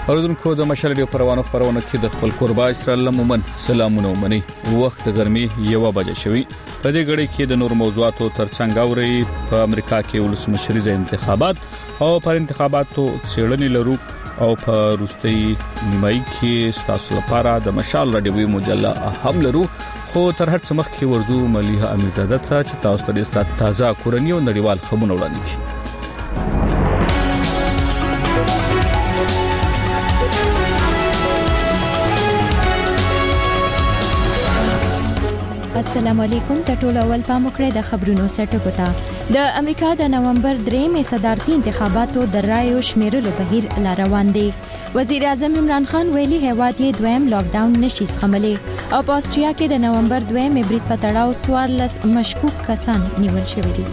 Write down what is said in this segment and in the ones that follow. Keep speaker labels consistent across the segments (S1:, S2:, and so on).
S1: اوردونکو د مشال ریډیو پروانو خبرونه کې د خپل قربا اسرائیل مومن سلامونه ومني وخت د ګرمي 1 بجې شوی په دې غړي کې د نور موضوعاتو ترڅنګ اوري په امریکا کې ولسمشریزه انتخابات او پر انتخاباتو څېړنې لرو او په روستي نیمای کې ستاسو لپاره د مشال ریډیو مجله هم لرو خو تر هر څه مخکې ورزو مليحه امیرزاده ته چې تاسو ته د تازه کورنۍ او نړیوال خبرونه وړاندې کړي.
S2: السلام علیکم ټول اول پام وکړئ د خبرونو سرټکو ته د امریکا د نومبر 3 صدارتي انتخاباتو د رایو شمیرلو بهیر لا روان دی. وزیر اعظم عمران خان ویلي هیواد یې دویم لاک ډاون نشي زغملی او په استرالیا کې د نومبر 2 برید په تړاو 14 مشکوک کسان نیول شوي دي.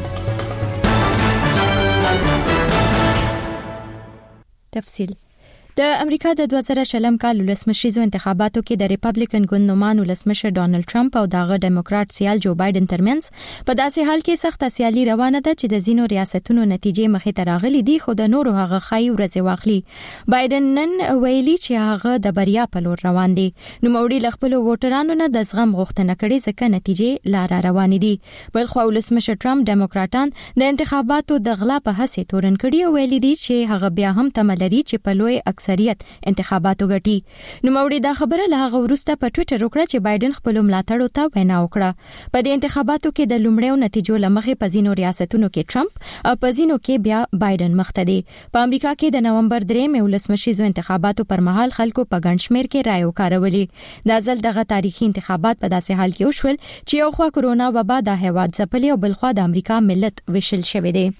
S2: تفصیل د امریکا د 2020 کال ولسمشریزو انتخاباتو کې د ریپبلیکن ګوند نومان ولسمشر ډونالد ټرمپ او دغه ډیموکرات سیال جو بایدن ترمنځ په داسې حال کې سخت سیالي روانه ده چې د زینو ریاستونو نتیجې مخې ته راغلي دي خو د نورو هغه خای ورځ واخلي. بایدن نن ویلي چې هغه د بریا په لور روان دي. نو موري خپل ووټرانو نه د زغم غوښتنه کړې ځکه نتیجې لار روان دي. بل خو ولسمشر ټرمپ ډیموکراتان د انتخاباتو د غلا په هڅه تورن کړي او ویلي دي چې هغه بیا هم تملري چې په لوی اکثریت انتخاباتو ګټي. نو موري دا خبره له هغه وروسته په ټوئیټر وکړه چې بایدن خپل ملاتړو ته وینا وکړه. په دې انتخاباتو کې د لومړیو نتیجو لمخې په ځینو ریاستونو کې ټرمپ او په ځینو کې بیا بایدن مخته دي. په امریکا کې د نومبر 3 ولسمشریزو انتخاباتو پر مهال خلکو په ګڼ شمېر کې رائے وکړولې. د ځل دغه تاریخي انتخابات په داسې حال کې وشول چې یو خوا کرونا وبا د هیواد ځپلې او بل خوا د امریکا ملت وشل شوی دی.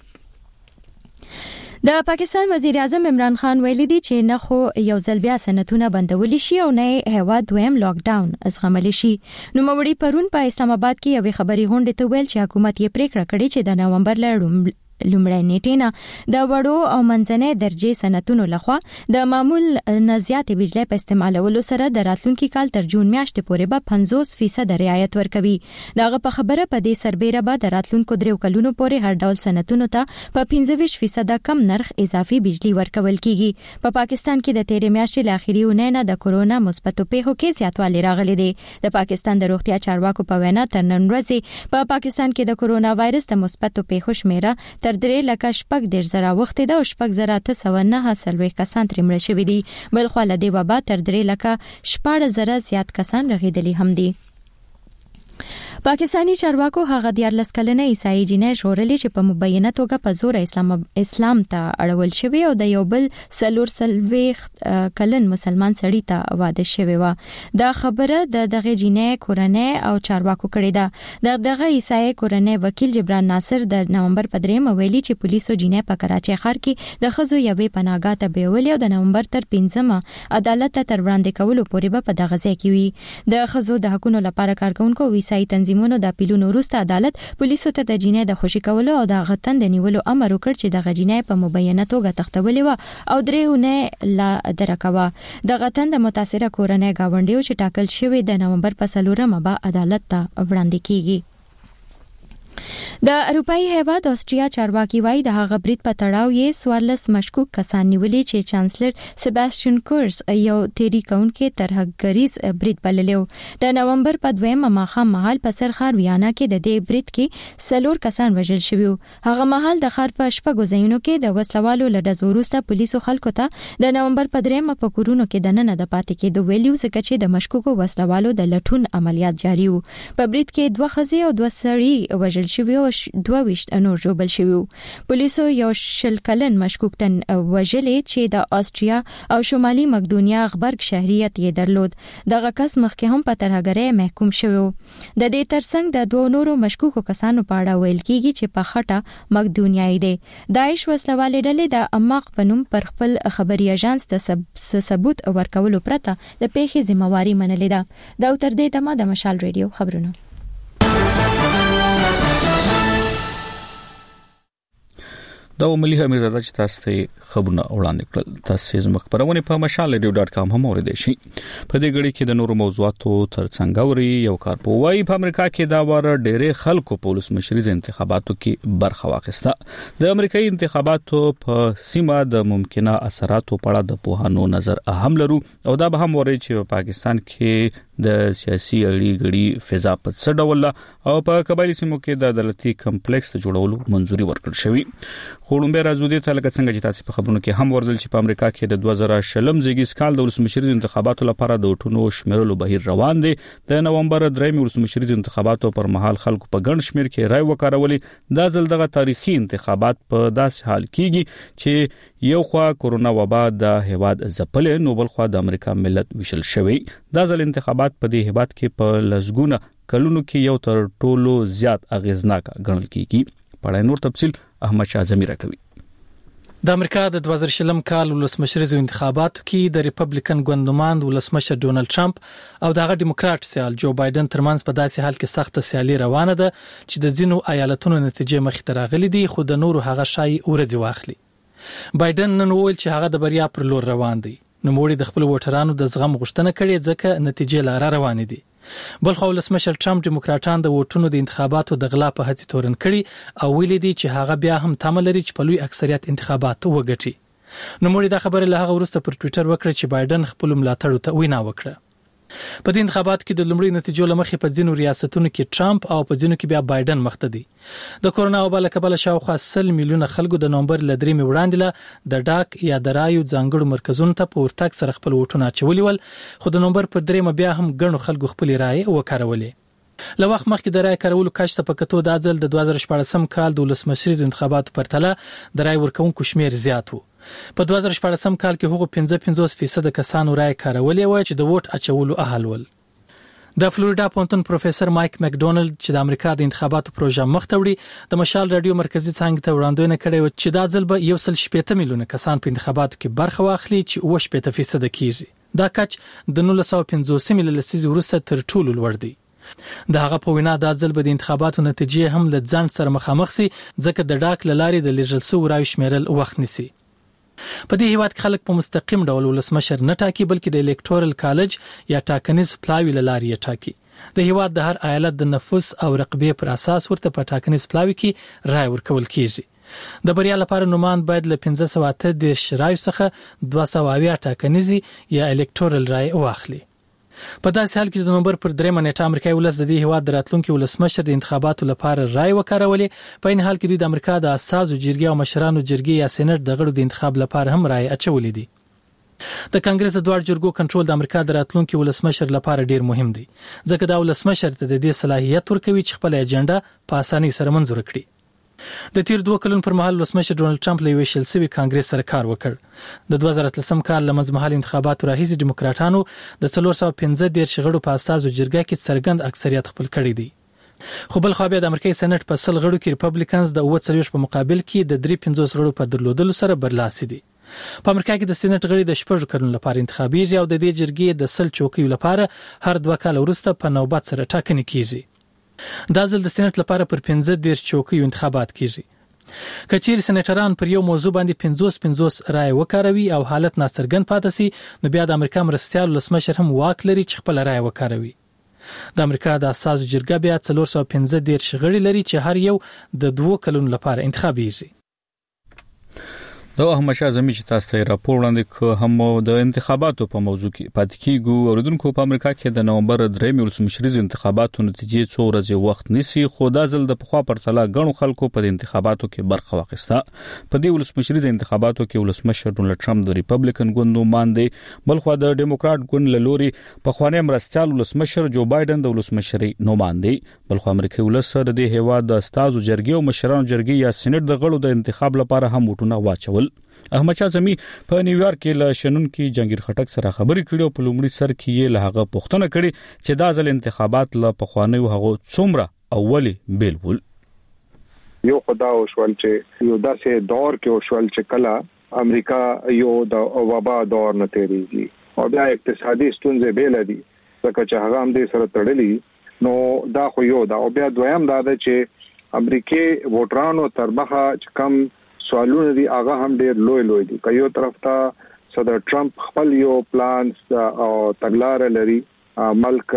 S2: د پاکستان وزیر اعظم عمران خان ویلي دی چې نه خو یو ځل بیا سنتونه بندول شي او نه هیواد دویم لاک ډاون ازغمل شي. نو موري پرون په اسلام آباد کې یو خبري غونډه ته ویل چې حکومت یې پریکړه کړې چې د نومبر لومړی نیټه نه د وړو او منځنۍ درجه سنتونو لخوا د معمول نه زیاتې بجلی په استعمالولو سره د راتلونکي کال تر جون میاشتې پورې به 50% رعایت ورکوي. دغه په خبره په دې سربېره به د راتلونکو 3 کلونو پورې هر ډول سنتونو ته په 25% کم نرخ اضافي بجلی ورکول کیږي. په پاکستان کې د 13 میاشتې ل اخري اونۍ نه د کورونا مثبتو پیښو کې زیاتوالی راغلی دی. د پاکستان د روغتیا چارواکو په وینا تر نن ورځې په پاکستان کې د کورونا وایرس د مثبتو پیښو شمیره تر 3,10,000 وخت ده او 6,909 کسان ترې مړ شوي دي. بل خو له دې وبا تر 3,14,000 زیات کسان رغېدلي هم دي. پاکستانی چارواکو هغه 14 کلنه عیسائی جنې شورلې چې په مبینه توګه په زور اسلام ته اړول شوی او د یو بل سلوخ کلن مسلمان سړی ته واده شوی و. دا خبره د دغه جنې کورنۍ او چارواکو کړې ده. دغه عیسائی کورنۍ وکیل جبران ناصر د نومبر په 3 ویلي چې پولیسو جنې په کراچۍ ښار کې د خزو یوې پناهګاه ته بیولې او د نومبر تر 15 عدالت ته تر وړاندې کولو پورې به په دغه ځای کې وي. د خزو د حقوقو لپاره کارکونکو عیسائی تنظیمونو د اپیلونو وروسته عدالت پولیسو ته د جنې د خوشي کولو او د غتن د نیولو امر وکړ چې د جنې په مبینه توګه تختولې و او درېونه لا درکوا. د غتن د متاثره کورنۍ گاونډیو چې ټاکل شوی د نومبر په 4 به عدالت ته وړاندې کیږي. د اروپאי هیواد استرالیا چارواکي وایي د هغه برید په تړاو یې 14 مشکوک کسان نیولې چې چانسلر سیباستیان کورس یو تیری کونکي ترهګریز برید بللیو. د نومبر په 2 ماښام مهال په سرخار ویانا کې د دې برید کې 4 کسان وژل شوي. هغه مهال د ښار په شپږو ځایونو کې د وسلوالو له ډزو وروسته پولیسو خلکو ته د نومبر په 3 په کورونو کې دننه د پاتې کېدو ویلي ځکه چې د مشکوکو وسلوالو د لټون عملیات جاري وو. په برید کې 2 ښځې او 2 سړي وژل شوي او 22 نور ژوبل شوي. پولیسو یو 20 کلن مشکوک تن وژلې چې د استرالیا او شمالي مقدونیا غبرګ شهریت یې درلود. دغه کس مخکې هم په ترهګرۍ محکوم شوی. د دې ترڅنګ د 2 نورو مشکوکو کسانو په اړه ویل کیږي چې په خټه مقدونیایي دي. داعش وسلوالې ډلې د اماق په نوم پر خپل خبري اژانس ته ثبوت ورکولو پرته د پیښې ذمہواری منلې ده. دا تر دې دمه د مشال ریډیو خبرونه.
S1: دا ملي امیرزاده چې تاسو ته خبرونه وړاندې کړل. تاسو زموږ خبرونه په mashal.radio.com هم اوریدئ شئ. په دې غړي کې د نورو موضوعاتو ترڅنګ اوري یو کارپوه وايي په امریکا کې دا وار ډېرې خلکو په ولسمشریز انتخاباتو کې برخه واخیسته. د امریکایي انتخاباتو په سیمه د ممکنه اثراتو په اړه د پوهانو نظر اهم لرو او دا به هم وایي چې په پاکستان کې د سیاسي اړیګړي فضا په څه ډول او په قبایلی سیمو کې د عدالتي کمپلیکس ته جوړولو منځوري ورکړل شوې. خورمبه راځو ته لکه څنګه چې تاسو په خبرونو کې هم ورزل چې په امریکا کې د 2000 زیږیز کال د ولسمشریز انتخاباتو لپاره د وټونو شمیرلو بهیر روان دي. د نومبر 3 ولسمشریز انتخاباتو پر مهال خلکو په ګڼ شمیر کې رائے وکړولې. دا ځل دغه تاریخي انتخابات په داسې حال کېږي چې یو خوا کورونا وبا د هیواد ځپلې نو بل خوا د امریکا ملت وشل شوی. دا ځل انتخابات په دې هیواد کې په لزګونه کلونو کې یو تر ټولو زیات اغیزناک ګڼل کېږي. په نور تفصیل احمد شاه زمیر کوي.
S3: د امریکا د 2020 کال ولسمشریزو انتخاباتو کې د ریپبلیکن ګوندماند ولسمشر ډونالد ټرمپ او دغه ډیموکرات سیال جو بایدن ترمنځ په داسې حال کې سخت سیالي روانه ده چې د ځینو ایالتونو نتیجې مخې ته راغلي دي خو د نورو هغه شای ورځي واخلي. بایدن نن وویل چې هغه د بریا پر لور روان دی. نوموړي د خپل ووټرانو د زغم غوښتنه کړې ځکه نتیجې لاره روانې دي. بل خو ولسمشر ټرمپ ډیموکراټان د ووټونو د انتخاباتو د غلا په هڅه تورن کړي او ویلي دي چې هغه بیا هم تمه لري چې په لوی اکثریت انتخابات وګټي. نوموړي دا خبره له هغه وروسته پر ټوئیټر وکړه چې بایدن خپل ملاتړو ته وینا وکړه. په دې انتخاباتو کې د لومړي نتیجو لمخې په ځینو ریاستونو کې ټرمپ او په ځینو کې بیا بایدن مخته دي. د کورونا وبا له کبله شاوخوا 100 میلیونه خلکو د نومبر ل 3 وړاندې د ډاک یا د رایو ځانګړو مرکزونو ته په ورتګ سره خپل ووټونه اچولي ول خو د نومبر پر 3 بیا هم ګڼو خلکو خپل رایې وکړولې. له وخت مخکې د رای کارولو کچ ته په کتو د ځل د 2014 کال د ولسمشریز انتخاباتو پرتله د رای ورکونکو شمیر زیات و. په 2014 کال کې هغه 55% کسانو رای کارولې و چې د ووټ اچولو اهل ول. د فلوریدا پونتون پروفیسور مایک مکډونالد چې د امریکا د انتخاباتو پروژه مخته وړي د مشال رادیو مرکزی څنګه ته وړاندوینه کړې و چې دا ځل به 1.8 میلیونه کسان په انتخاباتو کې برخه واخلي چې 8% کیږي. دا کچ د 1950 لسیزې وروسته تر ټولو لوړ دی. د هغه په وینا دا ځل به د انتخاباتو نتیجې هم له ځان سره مخامخ سي ځکه د ډاک لارې د لیږل سو رایو شمیرل وخت نیسي. په دې هیواد کې خلک په مستقیم ډول ولسمشر نه ټاکي بلکې د الیکټورل کالج یا ټاکنیز پلاوی لارې ټاکي. د هیواد د هر ایالت د نفوس او رقبې پر اساس ورته په ټاکنیز پلاوی کې رای ورکول کیږي. د بریا لپاره نومان باید له 1530 رایو څخه 200 ټاکنیزي یا الیکټورل رای واخلي. په داسې حال کې د نومبر پر 3 نیټه امریکایي ولس د دې هیواد د راتلونکي ولسمشر د انتخاباتو لپاره رای وکړولې. په این حال کې د امریکا د اساسو جرګې او مشرانو جرګې یا سېنات د غړو د انتخاب لپاره هم رای اچولې دي. د کانګرس د دوه جرګو کنټرول د امریکا د راتلونکي ولسمشر لپاره ډیر مهم دی ځکه دا ولسمشر ته د دې صلاحیت ورکوي چې خپل اجنډا په اسانۍ سره منظور کړي. د تیر 2 کلونو پر مهال ولسمشر ډونالد ټرمپ له ویشل سوي کانګرس سره کار وکړ. د 2013 کال لمزمهال انتخاباتو راهیسې ډیموکراټانو د 415 غړو په اساسو جرګه کې څرګند اکثریت خپل کړی دی. خو بل خو بیا د امریکای سېنات په 100 غړو کې ریپبلیکنز د 40 په مقابل کې د 350 غړو په درلودلو سره برلاسي دي. په امریکا کې د سېنات غړي د 6 کلونو لپاره انتخابیږي او د دې جرګې د 100 چوکیو لپاره هر 2 کال وروسته په نوبت سره ټاکنې کیږي. دا ځل د سېنات لپاره پر 15 چوکیو انتخابات کیږي. کچیر سېناتران پر یو موضوع باندې 50 رای وکاروي او حالت ناڅرګند پاتې سي نو بیا د امریکا مرستیال ولسمشر هم واک لري چې خپل رای وکاروي. د امریکا د اساسو جرګه بیا 415 غړي لري چې هر یو د 2 کلونو لپاره انتخابیږي.
S1: دا احمد شاه زمیر چې تاسو ته راپور وړاندې هم د انتخاباتو په موضوع کې پاتې کیږو. اوریدونکو په امریکا کې د نومبر 3 ولسمشریز انتخاباتو نتیجې څو ورځې وخت نیسي خو دا ځل د پخوا پرتله غنو خلکو په انتخاباتو کې برخه واخیسته. په دې ولسمشریز انتخاباتو کې ولسمشر ډونالد ټرمپ د ریپبلیکن ګوند نوماندي بلخو د ډیموکرات ګوند له لوري په خوانی مرستيال ولسمشر جو بایدن د ولسمشري نوماندي بلخو امریکایي ولس د دې هیواد د استازو جرګې او مشرانو جرګې یا سېنات د غړو د انتخاب لپاره هم وټونه واچول. احمد شاه زمیر په نیویارک کې له شنونکو جنگیر خټک سره خبرې کړې او په لومړي سر کې یې له هغه پوښتنه کړې چې دا ځل انتخابات له پخوانیو هغه څومره اولی بیل ول.
S4: یو خدا او شول چې یو داسې دور کې او شول چې کله امریکا یو د وبا دور نه تیریږي او بیا اقتصادي ستونزې بیل دي ځکه چې هغه هم دې سره تړلي نو دا خو یو دا او بیا دویم دا ده چې امریکای ووټرانو تر مخه کم سوالونه دي هغه هم ډېر لوی دي. که یو طرف ته صدر ټرمپ خپل یو پلان او تګلارې لري ملک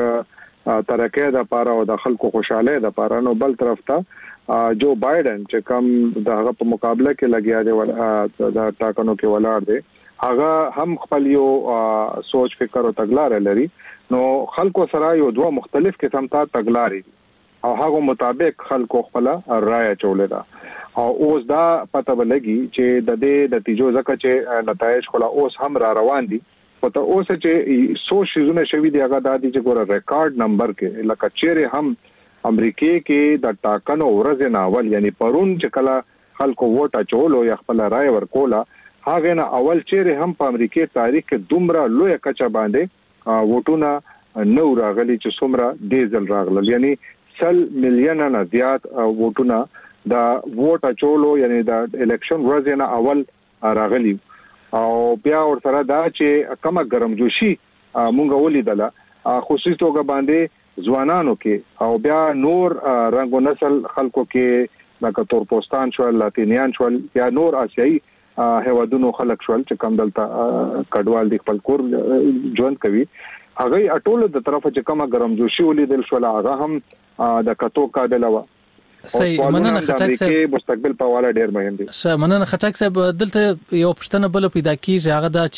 S4: ترقه د لپاره او د خلکو خوشاله د لپاره، نو بل طرف ته جو بایدن چې کوم دغه په مقابله کې لګیا دی د ټاکنو کې ولاړ دی، هغه هم خپل یو سوچ فکر او تګلارې لري. نو خلکو سره یو دوه مختلف قسم ته تګلارې دي او هغه مطابق خلکو خپل رائے چولې ده. او اوس دا پته ولګي چې د دې نتیجو ځکه چې نتایج خلا اوس هم را روان دي، پته اوس چې سوشیزونه شوی دی هغه د دې ګوره ریکارډ نمبر کې لکه چیرې هم امریکای کې د ټاکنو ورځ نه اول یعنی پرون چې کله خلکو ووټ اچولو یا خپل رائے ورکولا، هغه نه اول چیرې هم په امریکای تاریخ کې دومره لوی کچا باندې ووټونه نو راغلي چې څومره ډیزل راغلل، یعنی 100 مليون نه زیات ووټونه د ووټ اچولو یعنی د الیکشن ورځ نه اول راغلي. او بیا ور سره دا چې کومه ګرمجوشي مونږ ولیدله خصوصي توګه باندې ځوانانو کې او بیا نور رنگ او نسل خلکو کې لکه تورپوستان شول، لاتینیان شول یا نور آسیایي هیوادونو خلک شول چې کوم دلته کډوال د خپل کور ژوند کوي، هغه اټول د طرفه چې کومه ګرمجوشي ولیدل شول هغه هم د کتو قابل و.
S3: صحیح، مننه خټک صاحب.
S4: مستقبل په والا ډیر مهم دي.
S3: مننه خټک صاحب. دلته یو پښتنه بل پیدا کیږي هغه دا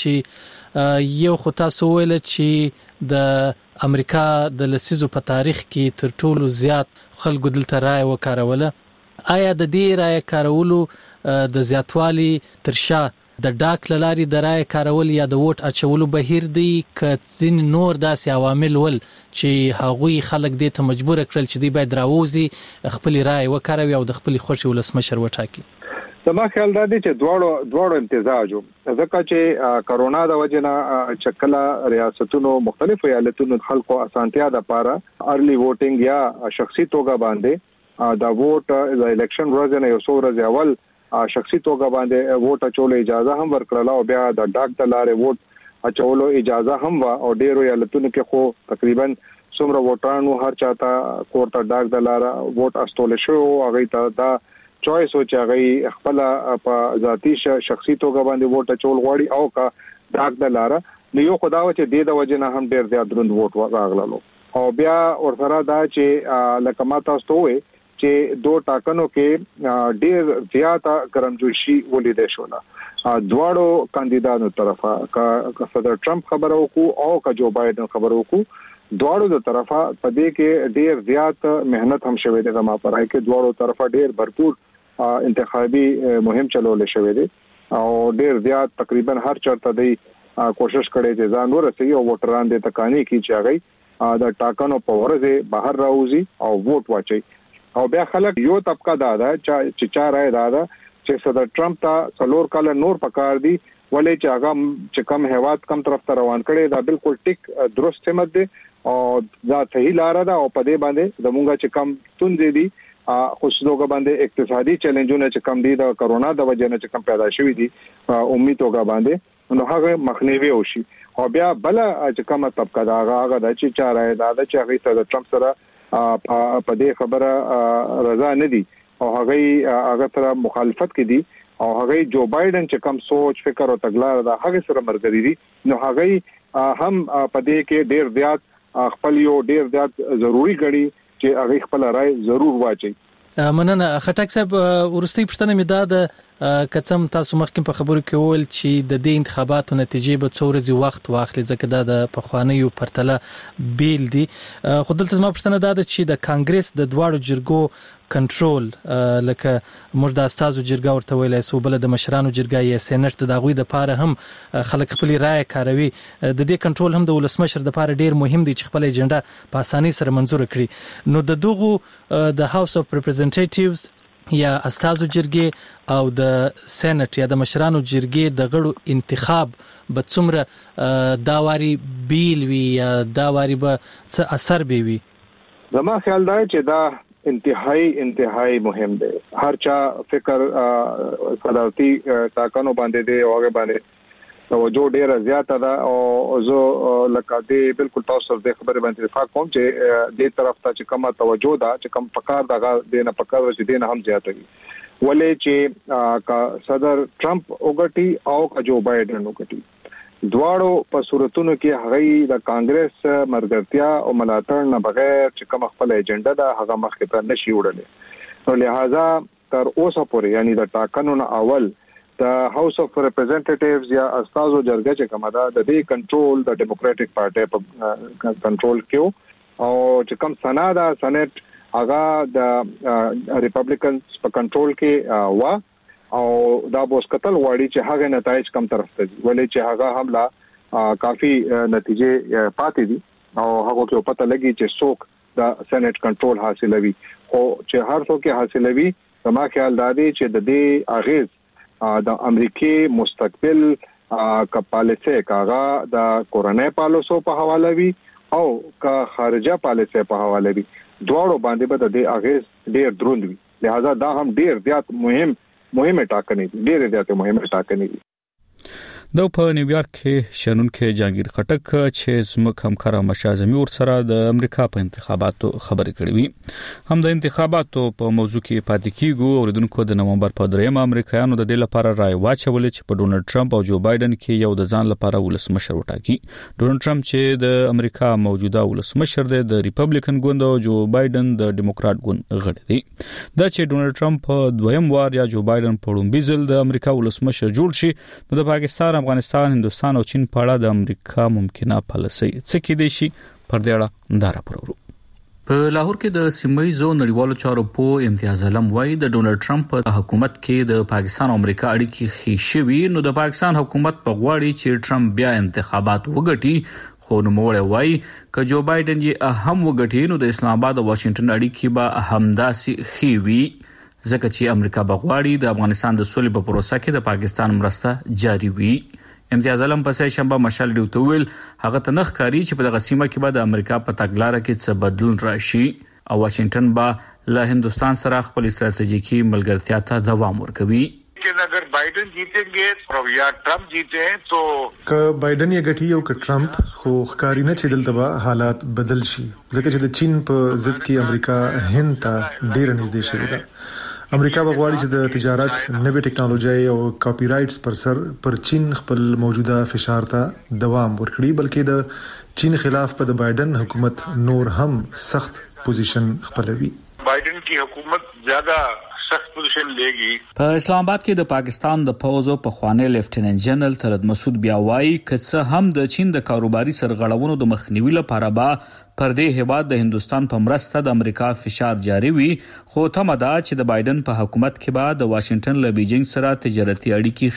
S3: چې یو خو تاسو ویل چې د امریکا د لسیزو په تاریخ کې تر ټولو زیات خلکو دلته رائے وکاروله. آیا د دې رائے کارولو د زیاتوالي ترشا د ډاک لاري د رائے کارول یا د ووټ اچولو بهیر دی ک ځین نور داسې عوامل ول چې هغوی خلک دې ته مجبور کړل چې دی باید راوځي خپل رائے وکاروي او د خپل خوښي ولسمشر وټاکي؟
S4: زما خیال دا دی چې دواړو امتزاج ځکه چې کرونا د وجنه چکلا ریاستونو مختلف ایالتونو خلکو اسانتیا د پاره ارلی ووټینګ یا شخصي توګه باندې دا ووټ د الیکشن ورځ نه یو څو ورځې اول شخصي توګه باندې ووټ اچولو اجازه هم ورکړله او بیا د ډاک د لارې ووټ اچولو اجازه هم وا او ډیرو ایالتونو کې خو تقریبا څومره ووټرانو هر چاته کوړه ډاک د لارې ووټ استول شو، هغه ته دا چويس و چې هغه خپل په ذاتی شخصي توګه باندې ووټ اچول غواړي او کا ډاک د لارې نو یو خداو چې د وجنه هم ډیر زیات دروند ووټ راغللو. او بیا ورسره دا چې لکه ما تاسو ته وې چې دوه ټاکنو کې ډیر زیاته ګرمجوشي ولیدل شو. دواړو کاندیدانو طرفه کا صدر ټرمپ خبرو کو او کا جو بایدن خبرو کو، دواړو د طرفه په دې کې ډیر زیات مهنت هم شوه دي. ما پرای کې دواړو طرفه ډیر भरपूर انتخابي مهم چلول شوه دي او ډیر زیات تقریبا هر چرته دی کوشش کړي چې ځان ورسي او ووټران دې تکانی کی چې هغه د ټاکنو په ورځ بهر راوځي او ووټ واچي. او بیا خلک یو طبقه دا چې چا رائے دا چې صدر ټرمپ ته څلور کال نور پکار دي ولې چې هغه چې کم هیواد کم طرف ته روان کړي دا بالکل ټیک درست سمت دي او دا صحیح لار ده. او په دې باندې زمونږ چې کم تونځې دي خصوصا باندې اقتصادي چیلنجونه چې کم دي د کرونا د وجې نه چې کم پیدا شوی دي امید توګه باندې نو هغه مخنیوي وشي. او بیا بل چې کومه طبقه دا هغه د چې چا رائے دا چې هغه صدر ټرمپ سره په دې خبره رضا نه دي او هغه سره مخالفت کې دي او هغه جو بایدن چې کم سوچ فکر او تګلار دا هغه سره مرګري دي نو هغه هم په دې کې ډیر زیات خپل یو ډیر زیات ضروری غړي چې هغه خپل رائے ضرور واچي.
S3: مننه خټک صاحب. ورستي پښتنه مې دا د کڅم تاسو مخکې په خبرو کې ول چې د دې انتخاباتو نتیجې به څو ورځې وخت واخلي ځکه دا د پخوانیو پرتله بیل دي. خو دلته زما پښتنه دا ده چې د کانګرس د دواړو جرګو کنټرول لکه موږ د استازو جرګه ورته ویلای سو بل د مشرانو جرګه یا سېنات د دغوی د پاره هم خلک خپل رائے کاروي. د دې کنټرول هم د ولسمشر د پاره ډیر مهم دی چې خپل اجنډا په اسانۍ سره منزور کړي. نو د دغه د هاوس اف ریپرزنټیټیوز یا استازو جرګې او د سېنات یا د مشرانو جرګې د غړو انتخاب به څومره داواري بیل وی یا داواري به څه اثر به وي؟
S4: زما خیال دا چې دا انتهایی مهم دی. هر چا فکر صدارتي ټاکنو باندې دی او هغه باندې توجه ډیره زیاته ده او زه لکه دې بالکل تاسو د خبرې باندې اتفاق کوم چې دې طرف ته چې کومه توجه ده چې کوم فقار دغه دینه فقار چې دینه هم زیاته وي ولې چې صدر ټرمپ وګټي او کا جو بایدن وګټي دواړو په صورتونو کې هغه د کانګرس مرګرتیا او ملاتړ نه بغیر چې کوم خپل ایجنډا ده هغه مخکې ته نشي وړلې نو لہذا تر اوسه پورې یعنی د ټاکنو اول د هاوس اف ریپرزینټیټیوز یا استازو جرګه چې کومه ده د دې کنټرول د ډیموکراټک پارټي په کنټرول کې او چې کوم سنټ هغه د ریپبلیکنز په کنټرول کې وا او دا بوس قتل وړي چې هغه نتایج کم طرف ته ولې چې هغه حمله کافي نتیجې پاتې دي او هغه کې پته لګي چې څوک د سېنات کنټرول حاصلوي او چې هر څوک حاصلوي زما خیال دا دی چې د دې اغیز د امریکای مستقبل کا پالیسي کاغه د کورونای پالیسو په حواله وي او کا خارجه پالیسي په حواله وي دواړو باندې به د دې اغیز ډیر دروند وي لہذا دا هم ډیر زیات مهمه ټاکنې ډېر زیاته مهمه ټاکنې
S1: د په نیویارک کې شنونکو جانگیر خټک چې زموږ همکار مشازمي ور سره د امریکا په انتخاباتو خبرې کړې وي هم د انتخاباتو په موضوع کې پاتې کیږو اوریدونکو د نومبر په 3 امریکایانو د دې لپاره رائے واچول چې په ډونلډ ټرمپ او جو بایدن کې یو د ځان لپاره ولسمشر وټاکي ډونلډ ټرمپ چې د امریکا موجوده ولسمشر دی د ریپبلیکن ګوند او جو بایدن د ډیموکرات ګوند غړی دی دا چې ډونلډ ټرمپ دویم وار یا جو بایدن په لومړي ځل د امریکا ولسمشر جوړ شي نو د پاکستان افغانستان هندستان او چین په اړه د امریکا ممکنه پالیسي څه کې دي شي پر دې اړه اندازه پرورو په لاهور کې د سیمایي نړیوالو چارو په امتیاز علم وای د ډونلډ ټرمپ په حکومت کې د پاکستان او امریکا اړیکې خېشوي نو د پاکستان حکومت په غواړي چې ټرمپ بیا انتخابات وګټي خو نو موړ وای ک جو بایدن یې اهم وګټي نو د اسلام آباد او واشنگټن اړیکې به همداسي خېوي ځکه چې امریکا بغواړي د افغانستان د سولې په پروسه کې د پاکستان مرسته جاري وي امتیاز علم په سې شنبه مشال ډیوټویل هغه تنخ کاری چې په دغه سیمه کې به د امریکا په تګلارې کې څه بدلون راشي او واشنگټن به له هندستان سره خپل استراتیژیکي ملګرتیا ته دوام ورکوي
S5: लेकिन अगर बाइडन जीतेंगे और या ट्रम्प जीते तो
S6: क बाइडन या गठी او ک ट्रम्प خو ښکاری نه چې دلته به حالات بدل شي ځکه چې د چین په ضد کې امریکا هند ته ډیر نږدې شوی ده امریکا بغواړي چې د تجارت نوې ټکنالوژي او کاپی رائټس پر سر پر چین خپل موجوده فشار ته دوام ورکړي بلکې د چین خلاف په د بایدن حکومت نور هم سخت پوزیشن خپلوي
S5: बाइडन की हुकूमत ज्यादा सख्त पोजीशन लेगी
S1: په اسلام آباد کې د پاکستان د پوزو په خوانی لیفټیننټ جنرال طلعت مسعود بیا وایي کڅه هم د چین د کاروباري سرغړونو د مخنیوي لپاره به پر دې هیواد د هندستان په مرسته د امریکا فشار جاری وي خو تمه ده چې د بایدن په حکومت کې به د واشنگټن له بیجینګ سره تجارتي اړیکې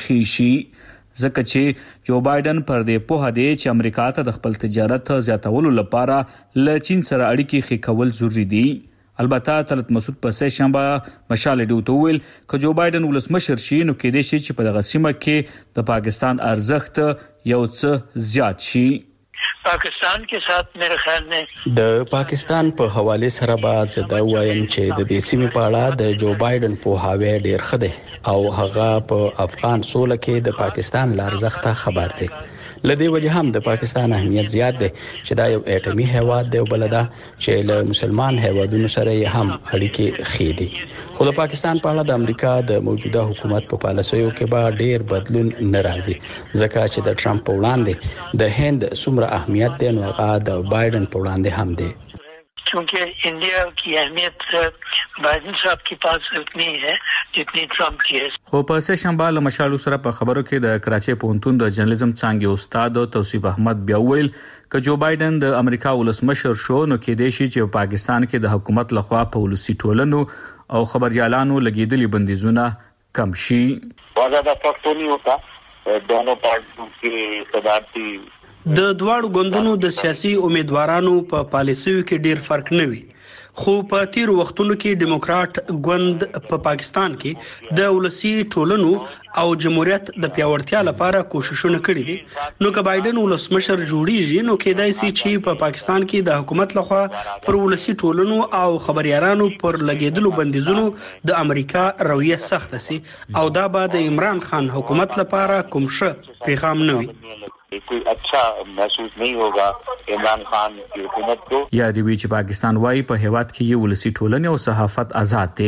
S1: خېشي ځکه چې جو بایدن پر دې په هده چې امریکا ته د خپل تجارت زیاتولو لپاره له چین سره اړیکې خې کول ضروری دي البته طلعت مسعود په سې شنبه مشال ډیوټویل ک جو بایدن ولسمشر شي نو کې دې شي چې په دغه سیمه کې د پاکستان ارزښت یو څه زیات شي
S7: पाकिस्तान के साथ मेरे ख्याल में
S8: د پاکستان په حواله سره باز دا وایم چې د دې سیمې په اړه د جو بایدن په هاوی ډیر خده او هغه په افغان سوله کې د پاکستان لارزخته خبر دی لدی وجه هم د پاکستان اهمیت زیات دی چې دا یو اټومي هیواد دی او بلدا چې له مسلمان هیوادونو سره هم اړیکې خېدي خو د پاکستان په اړه د امریکا د موجوده حکومت په پالیسیو کې به ډیر بدلون نه راځي ځکه چې د ټرمپ په وړاندې د هند څومره اهمیت دی نو هغه د بایدن په وړاندې هم دی
S7: क्योंकि इंडिया की अहमियत बाइडन साहब के पास उतनी है जितनी ट्रम्प की है
S1: خو په سه شنبه له مشالو سره په خبرو کې د کراچي پوهنتون د جرنالیزم څانګې استاد توصیف احمد بیا ویل ک جو بایدن د امریکا ولسمشر شو نو کې دی شي چې پاکستان کې د حکومت لخوا په ولسی ټولنو او خبريالانو لګیدلي بندیزونه کم شي
S5: زیاده فرق تو नहीं होता दोनों पार्टियों के صدارتي
S9: د دواړو ګوندونو د سیاسي امیدوارانو په پالیسیو کې ډیر فرق نه وي خو په تیر وختونو کې ډیموکرات ګوند په پاکستان کې د ولسی ټولنو او جمهوریت د پیاوړتیا لپاره کوششونه کړي دي نو که بایدن ولسمشر جوړیږي نو کېدای شي چې په پاکستان کې د حکومت لخوا پر ولسی ټولنو او خبريالانو پر لګیدلو بندیزونو د امریکا رویه سخت شي او دا به د عمران خان حکومت لپاره کوم څه پیغام نه وي
S5: कोई अच्छा महसूस नहीं होगा इमरान खान की हुकूमत को
S1: یا دی وی چې پاکستان وايي په هیواد کې یو ولسی ټولنه او صحافت آزاد دي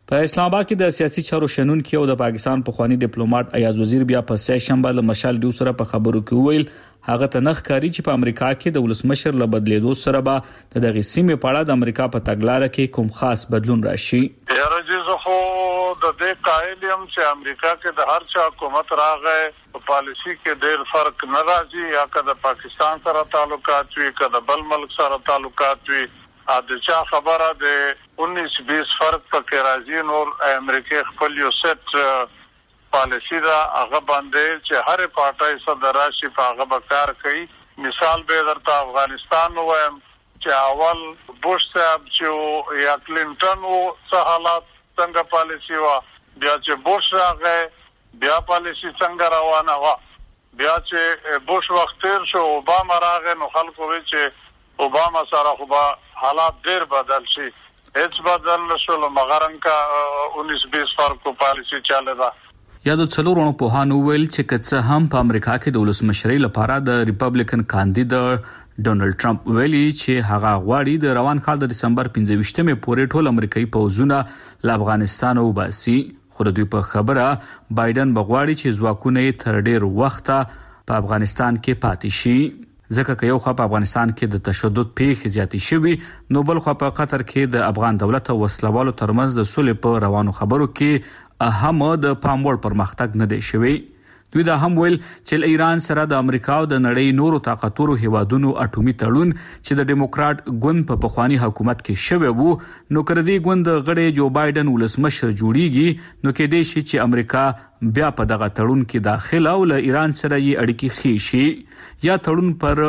S1: په اسلام آباد کې د سیاسي چارو شنونکي او د پاکستان پخوانی ډیپلوماټ ایاز وزیر بیا په سه شنبه له مشال ډیو سره په خبرو کې ویل هغه ته نخکاری چې په امریکا کې د ولسمشر له بدلیدو سره به د دغه سیمې په اړه د امریکا په تګلارې کې کوم خاص بدلون راشي.
S10: یاره خو د دې قائل یم چې امریکا کې د هر چا حکومت راغی په پالیسی کې ډېر فرق نه راځي، یا که د پاکستان سره تعلقات وي که د بل ملک سره تعلقات وي. د چا خبره د 19-20 فرق پکې راځي. نور امریکا خپل یو سیټ پالیسی دا هغه باندې چې هر پارټي صدر راشي په هغه به کار کوي. مثال به درته افغانستان وایم چې اول بوش صاحب چې یا کلینټن او څه حالات څنګه پالیسی وا، بیا چې بوش راغی بیا پالیسی څنګه روانه وا، بیا چې بوش وخت تیر شو اوباما راغی نو خلکو وی چې اوباما سره خو به حالات ډیر بدل شي. هیڅ بدل نشول، مگر انکا 19-20 فرق پالیسی چاله ده.
S1: یا د څلورونو په هانو ویل چې کڅه هم په امریکا کې د ولسمشرۍ لپاره د ریپبلیکن کاندید ډونالد ټرمپ ویلي چې هغه غواړي د روان کال د دسمبر 15مې پورې ټول امریکایي پوځونه له افغانستان وباسي. خو د دوی په خبره بایدن بغواړي چې ځواکونه یې تر ډیر وخته په افغانستان کې پاتې شي. ځکه که یو خوا په افغانستان کې د تشدد پیښې زیاتې شوي نو بل خوا په قطر کې د افغان دولت او وسلوالو ترمنځ د صلح په روانو خبرو کې اهم د پام وړ پرمختګ نه دی شوی. دوی دا هم ویل چې له ایران سره د امریکا او د نړۍ نورو طاقتورو هیوادونو اټومي تړون چې د ډیموکرات ګوند په پخوانی حکومت کې شوی وو نو کړدي ګوند غړي جو بایدن ولسمشر جوړیږي نو کې دی چې امریکا بیا په دغه تړون کې داخله او له ایران سره یې اړیکې ښې شي. یا تړون پر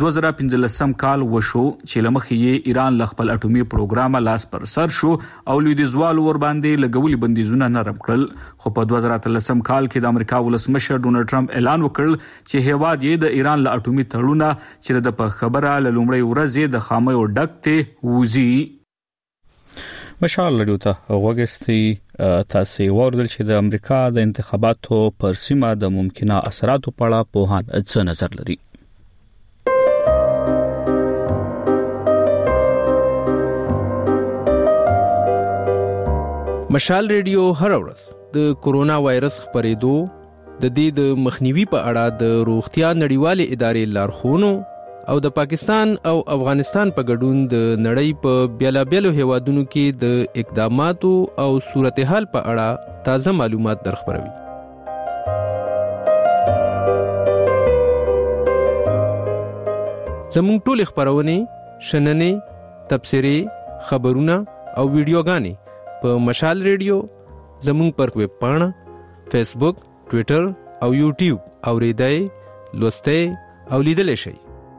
S1: 2015 کال وشو چې لمخې یې ایران له خپل اټومي پروګرام لاس پر سر شو او لویدیځوالو ور باندې لګولي بندیزونه نرم کړل. خو په 2013 کال کې د امریکا ولسمشر ډونالد ټرمپ اعلان وکړ چې هیواد یې د ایران له اټومي تړونه چې د په خبره له لومړۍ ورځې د خامیو ډکته وزي. مشال لري ته وګستي تاسو وردل چې د امریکا د انتخاباتو پر سیمه د ممکنه اثراتو په اړه په هان څه نظر لري.
S11: مشال ریډیو هر ورځ د کورونا وایرس خپرېدو د دې د مخنیوي په اړه د روغتیا نړیوالې ادارې لارښوونو او د پاکستان او افغانستان په ګډون د نړۍ په بیلابیلو هیوادونو کې د اقداماتو او صورتحال په اړه تازه معلومات درخبروي. زموږ ټول خبرونه، شننې، تبصرې، خبرونه او ویډیوګانې په مشال ریډیو، زموږ پر ویب پاڼه، فیسبوک، ټوئیټر او یوټیوب اوریدای، لوستای او لیدل شي.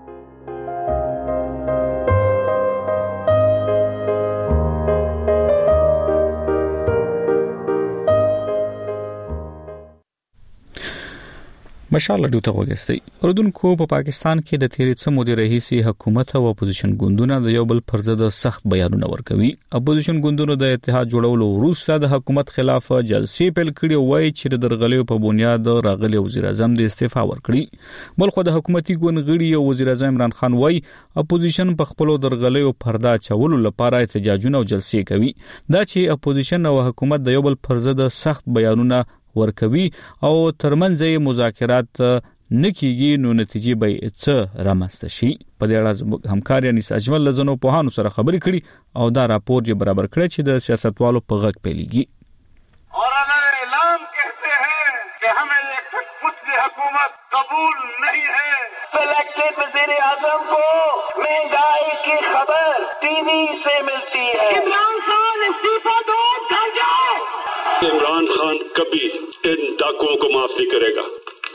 S1: مشال لډو ته وګستي. اردوونکو په پاکستان کې د تیرې څه مودې راهیسي حکومت او اپوزیشن ګوندونه د یو بل پر ضد سخت بیانونه ورکوي. اپوزیشن ګوندونو د اتحاد جوړولو وروسته د حکومت خلاف جلسې پیل کړي وای چې د درغلیو په بنیاد راغلي وزیر اعظم د استعفا ورکړي. بل خو د حکومتي ګوند غړي او وزیر اعظم عمران خان وای اپوزیشن په خپل درغلیو پردا چولو لپاره احتجاجونه او جلسې کوي. دا چې اپوزیشن او حکومت د یو بل پر ضد سخت بیانونه ورکوي او ترمنځ یې مذاکرات نکېږي نو نتیجې به څه رامنځته شي. په دې اړه همکار انیس اجمل لزنو په هانو سره خبرې کړي او دا راپور یې برابر کړی چې د سیاستوالو په غږ پیلېږي.
S12: اور اگر اعلان کہتے ہیں کہ ہمیں یہ کٹپتلی حکومت قبول نہیں ہے. سلیکٹڈ وزیر اعظم کو مہنگائی کی خبر ٹی وی سے ملتی ہے. عمران خان استعفا دو، گھر جاؤ.
S13: عمران خان کبھی ان ڈاکوؤں کو معاف نہیں کرے گا.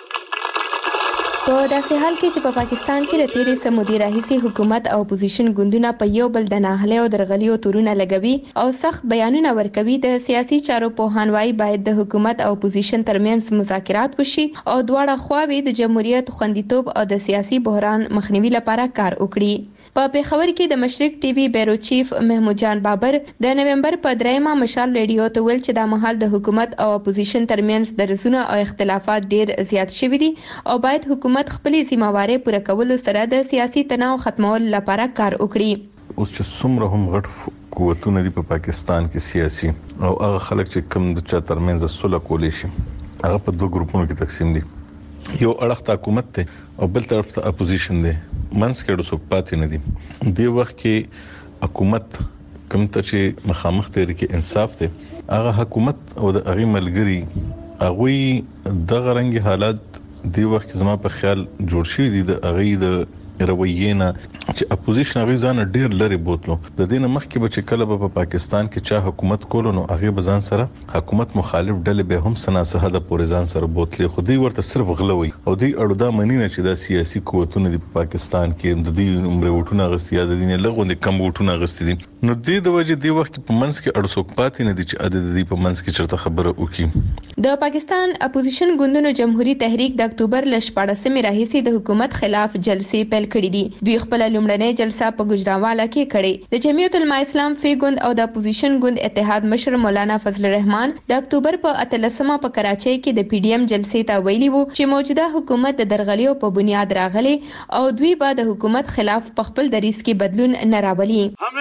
S2: په داسې حال کې چې په پاکستان کې د تیرې سمودي راهیسي حکومت او اپوزیشن ګوندونه په یو بل د ناهله او درغلیو تورونه لګوي او سخت بیانونه ورکوي، د سیاسي چارو پوهان وايي باید د حکومت او اپوزیشن ترمنځ مذاکرات وشي او دواړه خواوې د جمهوریت خوندیتوب او د سیاسي بحران مخنیوي لپاره کار وکړي. په پیښور کې د مشرق ټي وي بیرو چیف محمود جان بابر د نومبر په 3 مشال ریډیو ته ویل چې د مهال د حکومت او اپوزیشن ترمنځ درزونه او اختلافات ډیر زیات شوي دي او باید حکومت خپلې ذمہوارۍ پوره کولو سره د سیاسي تناو ختمولو لپاره کار وکړي.
S14: اوس چې څومره هم غټ قوتونه دي په پاکستان کې سیاسي او هغه خلک چې کم د چا ترمنځ صلح کولای شي هغه په دوه ګروپونو کې تقسیم دي. یو اړخ ته حکومت ته او بل طرف ته اپوزیشن دی. منځ کې د څوک پاتې نه دي. د وخت کې حکومت کوم ته چې مخامخ تحریک انصاف ته هغه حکومت او د هغه ملګری هغه د غرنګ حالات دی وخت کې زما په خیال جوړ شي دي د هغه د رویینه چې اپوزیشن هغه ځان ډیر لري بوتلو د دینه مخکې به چې کله په پاکستان کې چا حکومت کولو نو هغه بزان سره حکومت مخالف ډلې به هم سناسه د پورې ځان سره بوتلې خو دوی ورته صرف غلوي او دوی اړودا منی نه چې د سیاسي قوتونو د پاکستان کې د دې عمر وټونه غستیا د دینه لغونه کم وټونه غستې دي نو د دې وجه دی وخت په منځ کې اړسوک پاتې نه دي چې د دې په منځ کې چرته خبره وکړي.
S15: د پاکستان اپوزیشن ګوندونو جمهوریت تحریک د اکتوبر ل 14مې راهیسې د حکومت خلاف جلسې پیل کړې دي. دوی خپل لومړنۍ جلسه په ګجراوالا کې کړې. د جمعیت العلماء اسلام فی ګوند او د اپوزیشن ګوند اتحاد مشر مولانا فضل الرحمن د اکتوبر په 13مه په کراچۍ کې د پی ډی ایم جلسې ته ویلي وو چې موجوده حکومت د درغلیو په بنیاد راغلي او دوی به د حکومت خلاف په خپل دریځ کې بدلون نه راولي.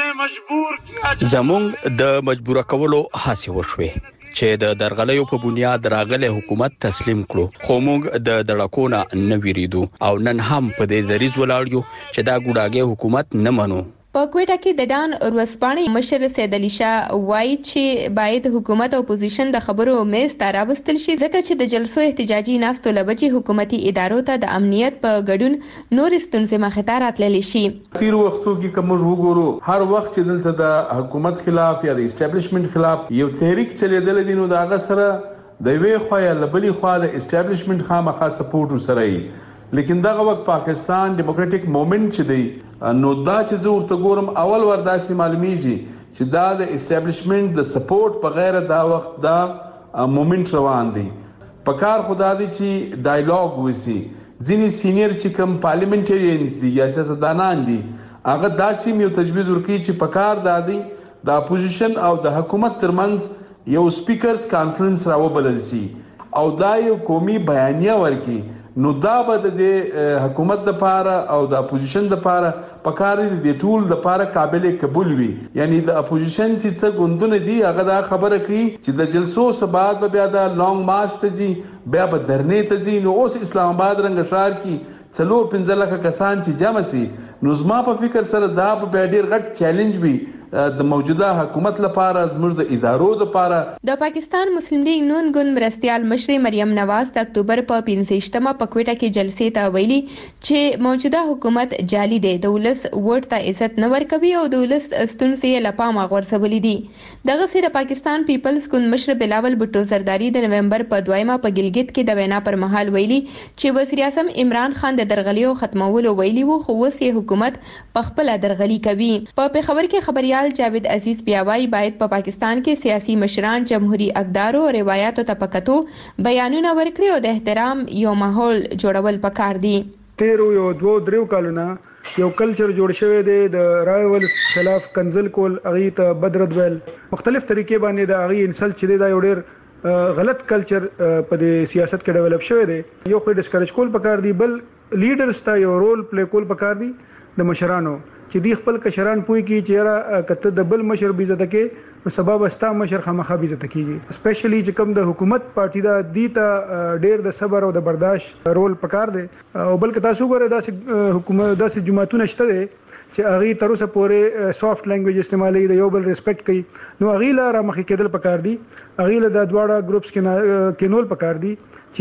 S8: زمونږ د مجبور کولو هڅه وشوه چې د درغلیو په بنیاد راغله حکومت تسلیم کړو خو موږ د دړکونه نه ویریدو او نن هم په دې دریځ ولاړ یو چې دا ګډاګي حکومت نه منو.
S15: په کوټه کې د ډان ورسپانې مشر سید علي شاه وایي چې باید حکومت او اپوزیشن د خبرو میز ته راوستل شي ځکه چې د جلسو احتجاجي ناستو لبچې حکومتي ادارو ته د امنیت په ګډون نور ستونزې مخې ته راتللی شي.
S16: تیر وختو کې کوم وګورو هر وخت چې دلته د حکومت خلاف یا د اسټابلیشمنت خلاف یو تحریک چلیدل دي نو دا غسره د وی خو یا لبلی خو د اسټابلیشمنت خامخا سپورټ سره ای لیکن دغه وخت پاکستان ډیموکراټک موومېنټ چې دی نو دا چې زه ورته ګورم اول ورداسي معلومیږي چې دا د اسټابلیشمنت د سپورټ په غیر دا وخت دا موومېنټ روان دی. پکار خدا دی چې ډایلاګ وسی ځینی سینیئر چې کوم پارلیمنټریانز دي یا سیاستدانان دي هغه داسې یو تجویز ورکړي چې پکار دادی د اپوزیشن او د حکومت ترمنځ یو سپیکرز کانفرنس راوبلل شي او دا یو قومي بیانیه ورکړي نو دا به د حکومت لپاره او د اپوزیشن لپاره پکاري د ټول لپاره قابل قبول وي. یعنی د اپوزیشن چې څه ګوندونه دي هغه دا خبره کوي چې د جلسو سبات به بیا د لانګ مارچ ته ځي بیا به درنې ته ځي نو اوس اسلام آباد رنګ شهر کې 4-15 لک کسان چې جمع سي نو زما په فکر سره دا به ډیر غټ چیلنج وي د موجوده حکومت لپاره زموږ د ادارو لپاره.
S15: د پاکستان مسلم لیگ نون ګوند مرستيال مشر مریم نواز د اکتوبر په 15مه په کوټه کې جلسې ته ویلي چې موجوده حکومت جعلي دی د ولس ووټ ته عزت نه ورکوي او د ولس ستونزې له پامه غورځولې دي. دغه سره پاکستان پیپلز ګوند مشر بلاول بټو زرداری د نومبر په 2مه په ګلګت کې د وینا پر مهال ویلي چې وزیر اعظم عمران خان د درغلیو ختمولو ویلي وو خو اوس یې حکومت په خپل درغلي کوي. په پیښور کې خبريال جاوید عزیز بیاوی باید په پاکستان کې سیاسي مشران جمهوریت اقدارو او روایتو ته پکتو بیانونه ورکړي او د احترام یو ماحول جوړول پکار دي.
S17: تیرو یو 2-3 کالونه یو کلچر جوړ شوی دی د رایول خلاف کنزل کول اغي ته بدرد ویل مختلف طریقې باندې د اغي انسل چې دا یو ډیر غلط کلچر په د سیاست کې ډیولپ شوی دی. یو خو ډیسکریج کول پکار دی بل لیډرز ته یو رول پلی کول پکار دی د مشرانو چې دی خپل کشران پوي کی چې را کته د بل مشر بي عزت کې سبب استا مشر خامخا بي عزت کیږي سپیشلی چې کوم د حکومت پارټي دا دی ته ډیر د صبر او د برداشت رول پکار دی او بلکې تاسو ګوره داسې حکومت داسې جماعتونه شته دي چې اغي تر اوسه پورې سافت لانګویج استعمالي د یو بل ریسپیکټ کوي نو اغي لا را مخې کېدل پکار دي اغي له د دواړه ګروپس کې نول پکار دي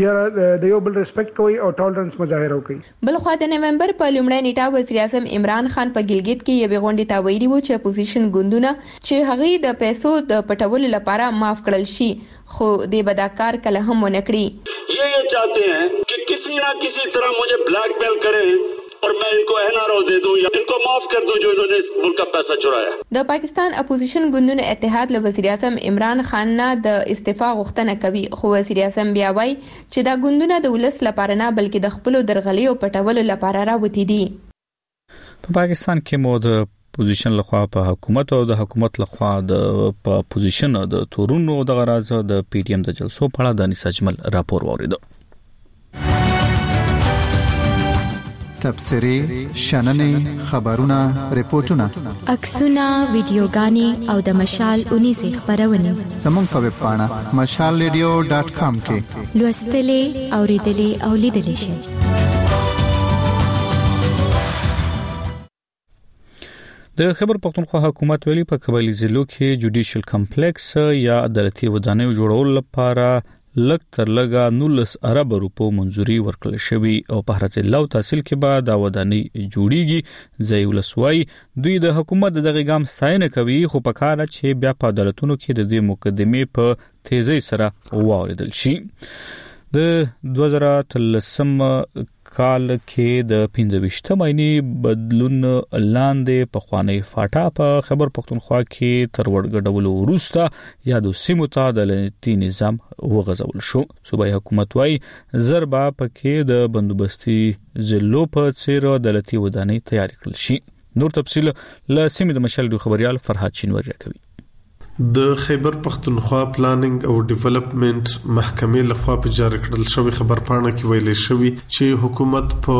S17: چې د یو بل ریسپیکټ کوي او ټالرنس مظاهره کوي.
S15: بل خو د نومبر په لومړۍ نیټه وزیر اعظم عمران خان په ګلګت کې یو غونډه تا ویلي وو چې اپوزیشن ګوندونه چې هغه د پیسو د پټولو لپاره معاف کړل شي خو د بداکار کله هم ونه کړی.
S13: یہ چاہتے ہیں کہ کسی نہ کسی طرح مجھے بلیک میل کریں اور میں ان کو NRO دے دوں یا ان کو معاف کر دوں جو انہوں نے اس ملک کا پیسہ چرایا.
S15: د پاکستان اپوزیشن ګوندونو اتحاد له وزیر اعظم عمران خان نه د استعفا غوښتنه کوي خو وزیر اعظم بیا وایي چې دا ګوندونه د ولس لپاره نه بلکې د خپل درغلي او پټولو لپاره راوتی دي.
S1: په پاکستان کې مو د پوزیشن لخوا په حکومت او د حکومت لخوا د پوزیشن د تورونو د غراز د پی ډی ایم د جلسو په اړه د نساجمل راپور وریدو.
S18: تبصرې شننې خبرونه ریپورتونه
S2: عکسونه ویډیوګانې او د مشال 19 خبرونه
S18: زموږ په ویب پاڼه mashalradio.com کې
S2: لوستلې اوریدلې او لیدلې شئ.
S1: د خیبر پختونخوا حکومت ویلي په قبایلی ضلعو کې جوډیشل کمپلیکس یا عدالتي ودانۍ جوړول لپاره لږ تر لږه 19 ارب روپو منځوري ورکړل شوې او په هر ځای لو تحصیل کې به دا ودانۍ جوړیږي. ځای ولسوي دوی د حکومت دغه ګام ستاینه کوي خو په کار چې بیا په عدالتونو کې د دې مقدمې په تیزی سره واوریدل شي. د 2013 کال کې د 25 مایني بدلون لاندې په خوانی فاټا په خیبر پختونخوا کې تر ورګډولو وروسته یا د سیمو ته عدالتي نظام وغځول شو. صوبایي حکومت وايي ضربه پکې د بندوبستي ضلعو په څیر عدالتي ودانۍ تیار کړل شي. نور تفصیل له سیمې د مشال خبريال فرحات شینواری راکوي.
S6: د خیبر پختونخوا پلانینګ او ډیولپمنٹ محکمې لخوا په جاری کړل شوی خبرپاڼه کې ویل شوی چې حکومت په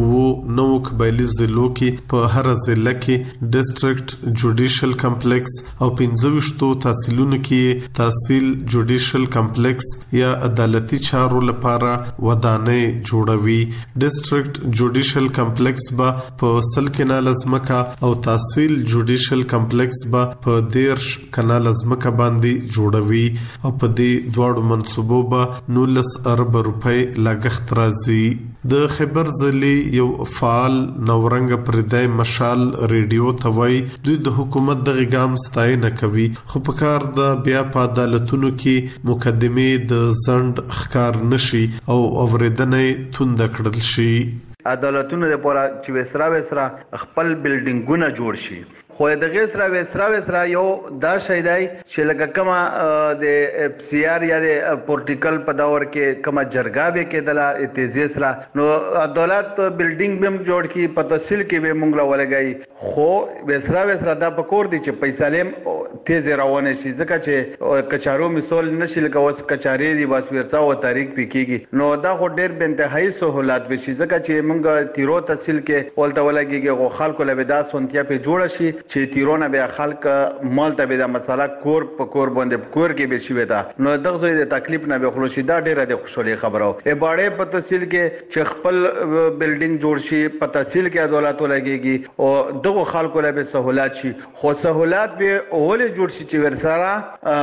S6: نو قبایلی ضلعو کې په هر ضلع کې ډیسټریکټ جوډیشل کمپلیکس او 15 تحصیلونو کې تحصیل جوډیشل کمپلیکس یا عدالتي چارو لپاره ودانۍ جوړوي. ډیسټریکټ جوډیشل کمپلیکس به په 100 کنال ځمکه او تحصیل جوډیشل کمپلیکس به په 10 کنال لازمکه باندې جوړوي او په دې دواړو منصوبو به 19 ارب روپۍ لګښت راځي. د خیبر ضلع یو فعال نورنګ پردای مشال ریډیو توي دوی د حکومت د غام ستاینه کوي خو په کار د بیا په عدالتونو کې مقدمه د زند ښکار نشي او اوریدنې توند کړل شي.
S19: عدالتونو لپاره چې وسرا خپل بلډینګونه جوړ شي خو د غیسرا وسرا یو دا شیدای چې لکه کما د اف سی آر یا د پورټیکل په داور کې کما جرګه به کېدله تیزیسرا نو عدالت بلډینګ به جوړ کی په تحصیل کې به مونږ لا ولګای خو وسرا دا پکور دي چې پیسې لیم تیز روانه شي ځکه چې کچارو مثال نشي لکه اوس کچاري دی بس ورڅا او تاریخ پکېږي نو دا خو ډېر به انتهایی سہولت وشي ځکه چې مونږ تیرو تحصیل کې ولته ولګيږي غو خلکو له بدا سنتیا په جوړ شي چې تیرونه به خلک مال ته به د مسله کور په کور باندې کور کې به شي ودا نو دغه زوی د تکلیف نه به خلوشي دا ډیره د خوشحالي خبره ای باړې په تحصیل کې چې خپل بلډینګ جوړ شي په تحصیل کې عدالت ولګيږي او دغه خلکو له به سہولت شي خو سہولت به اول جوړ شي چې ورسره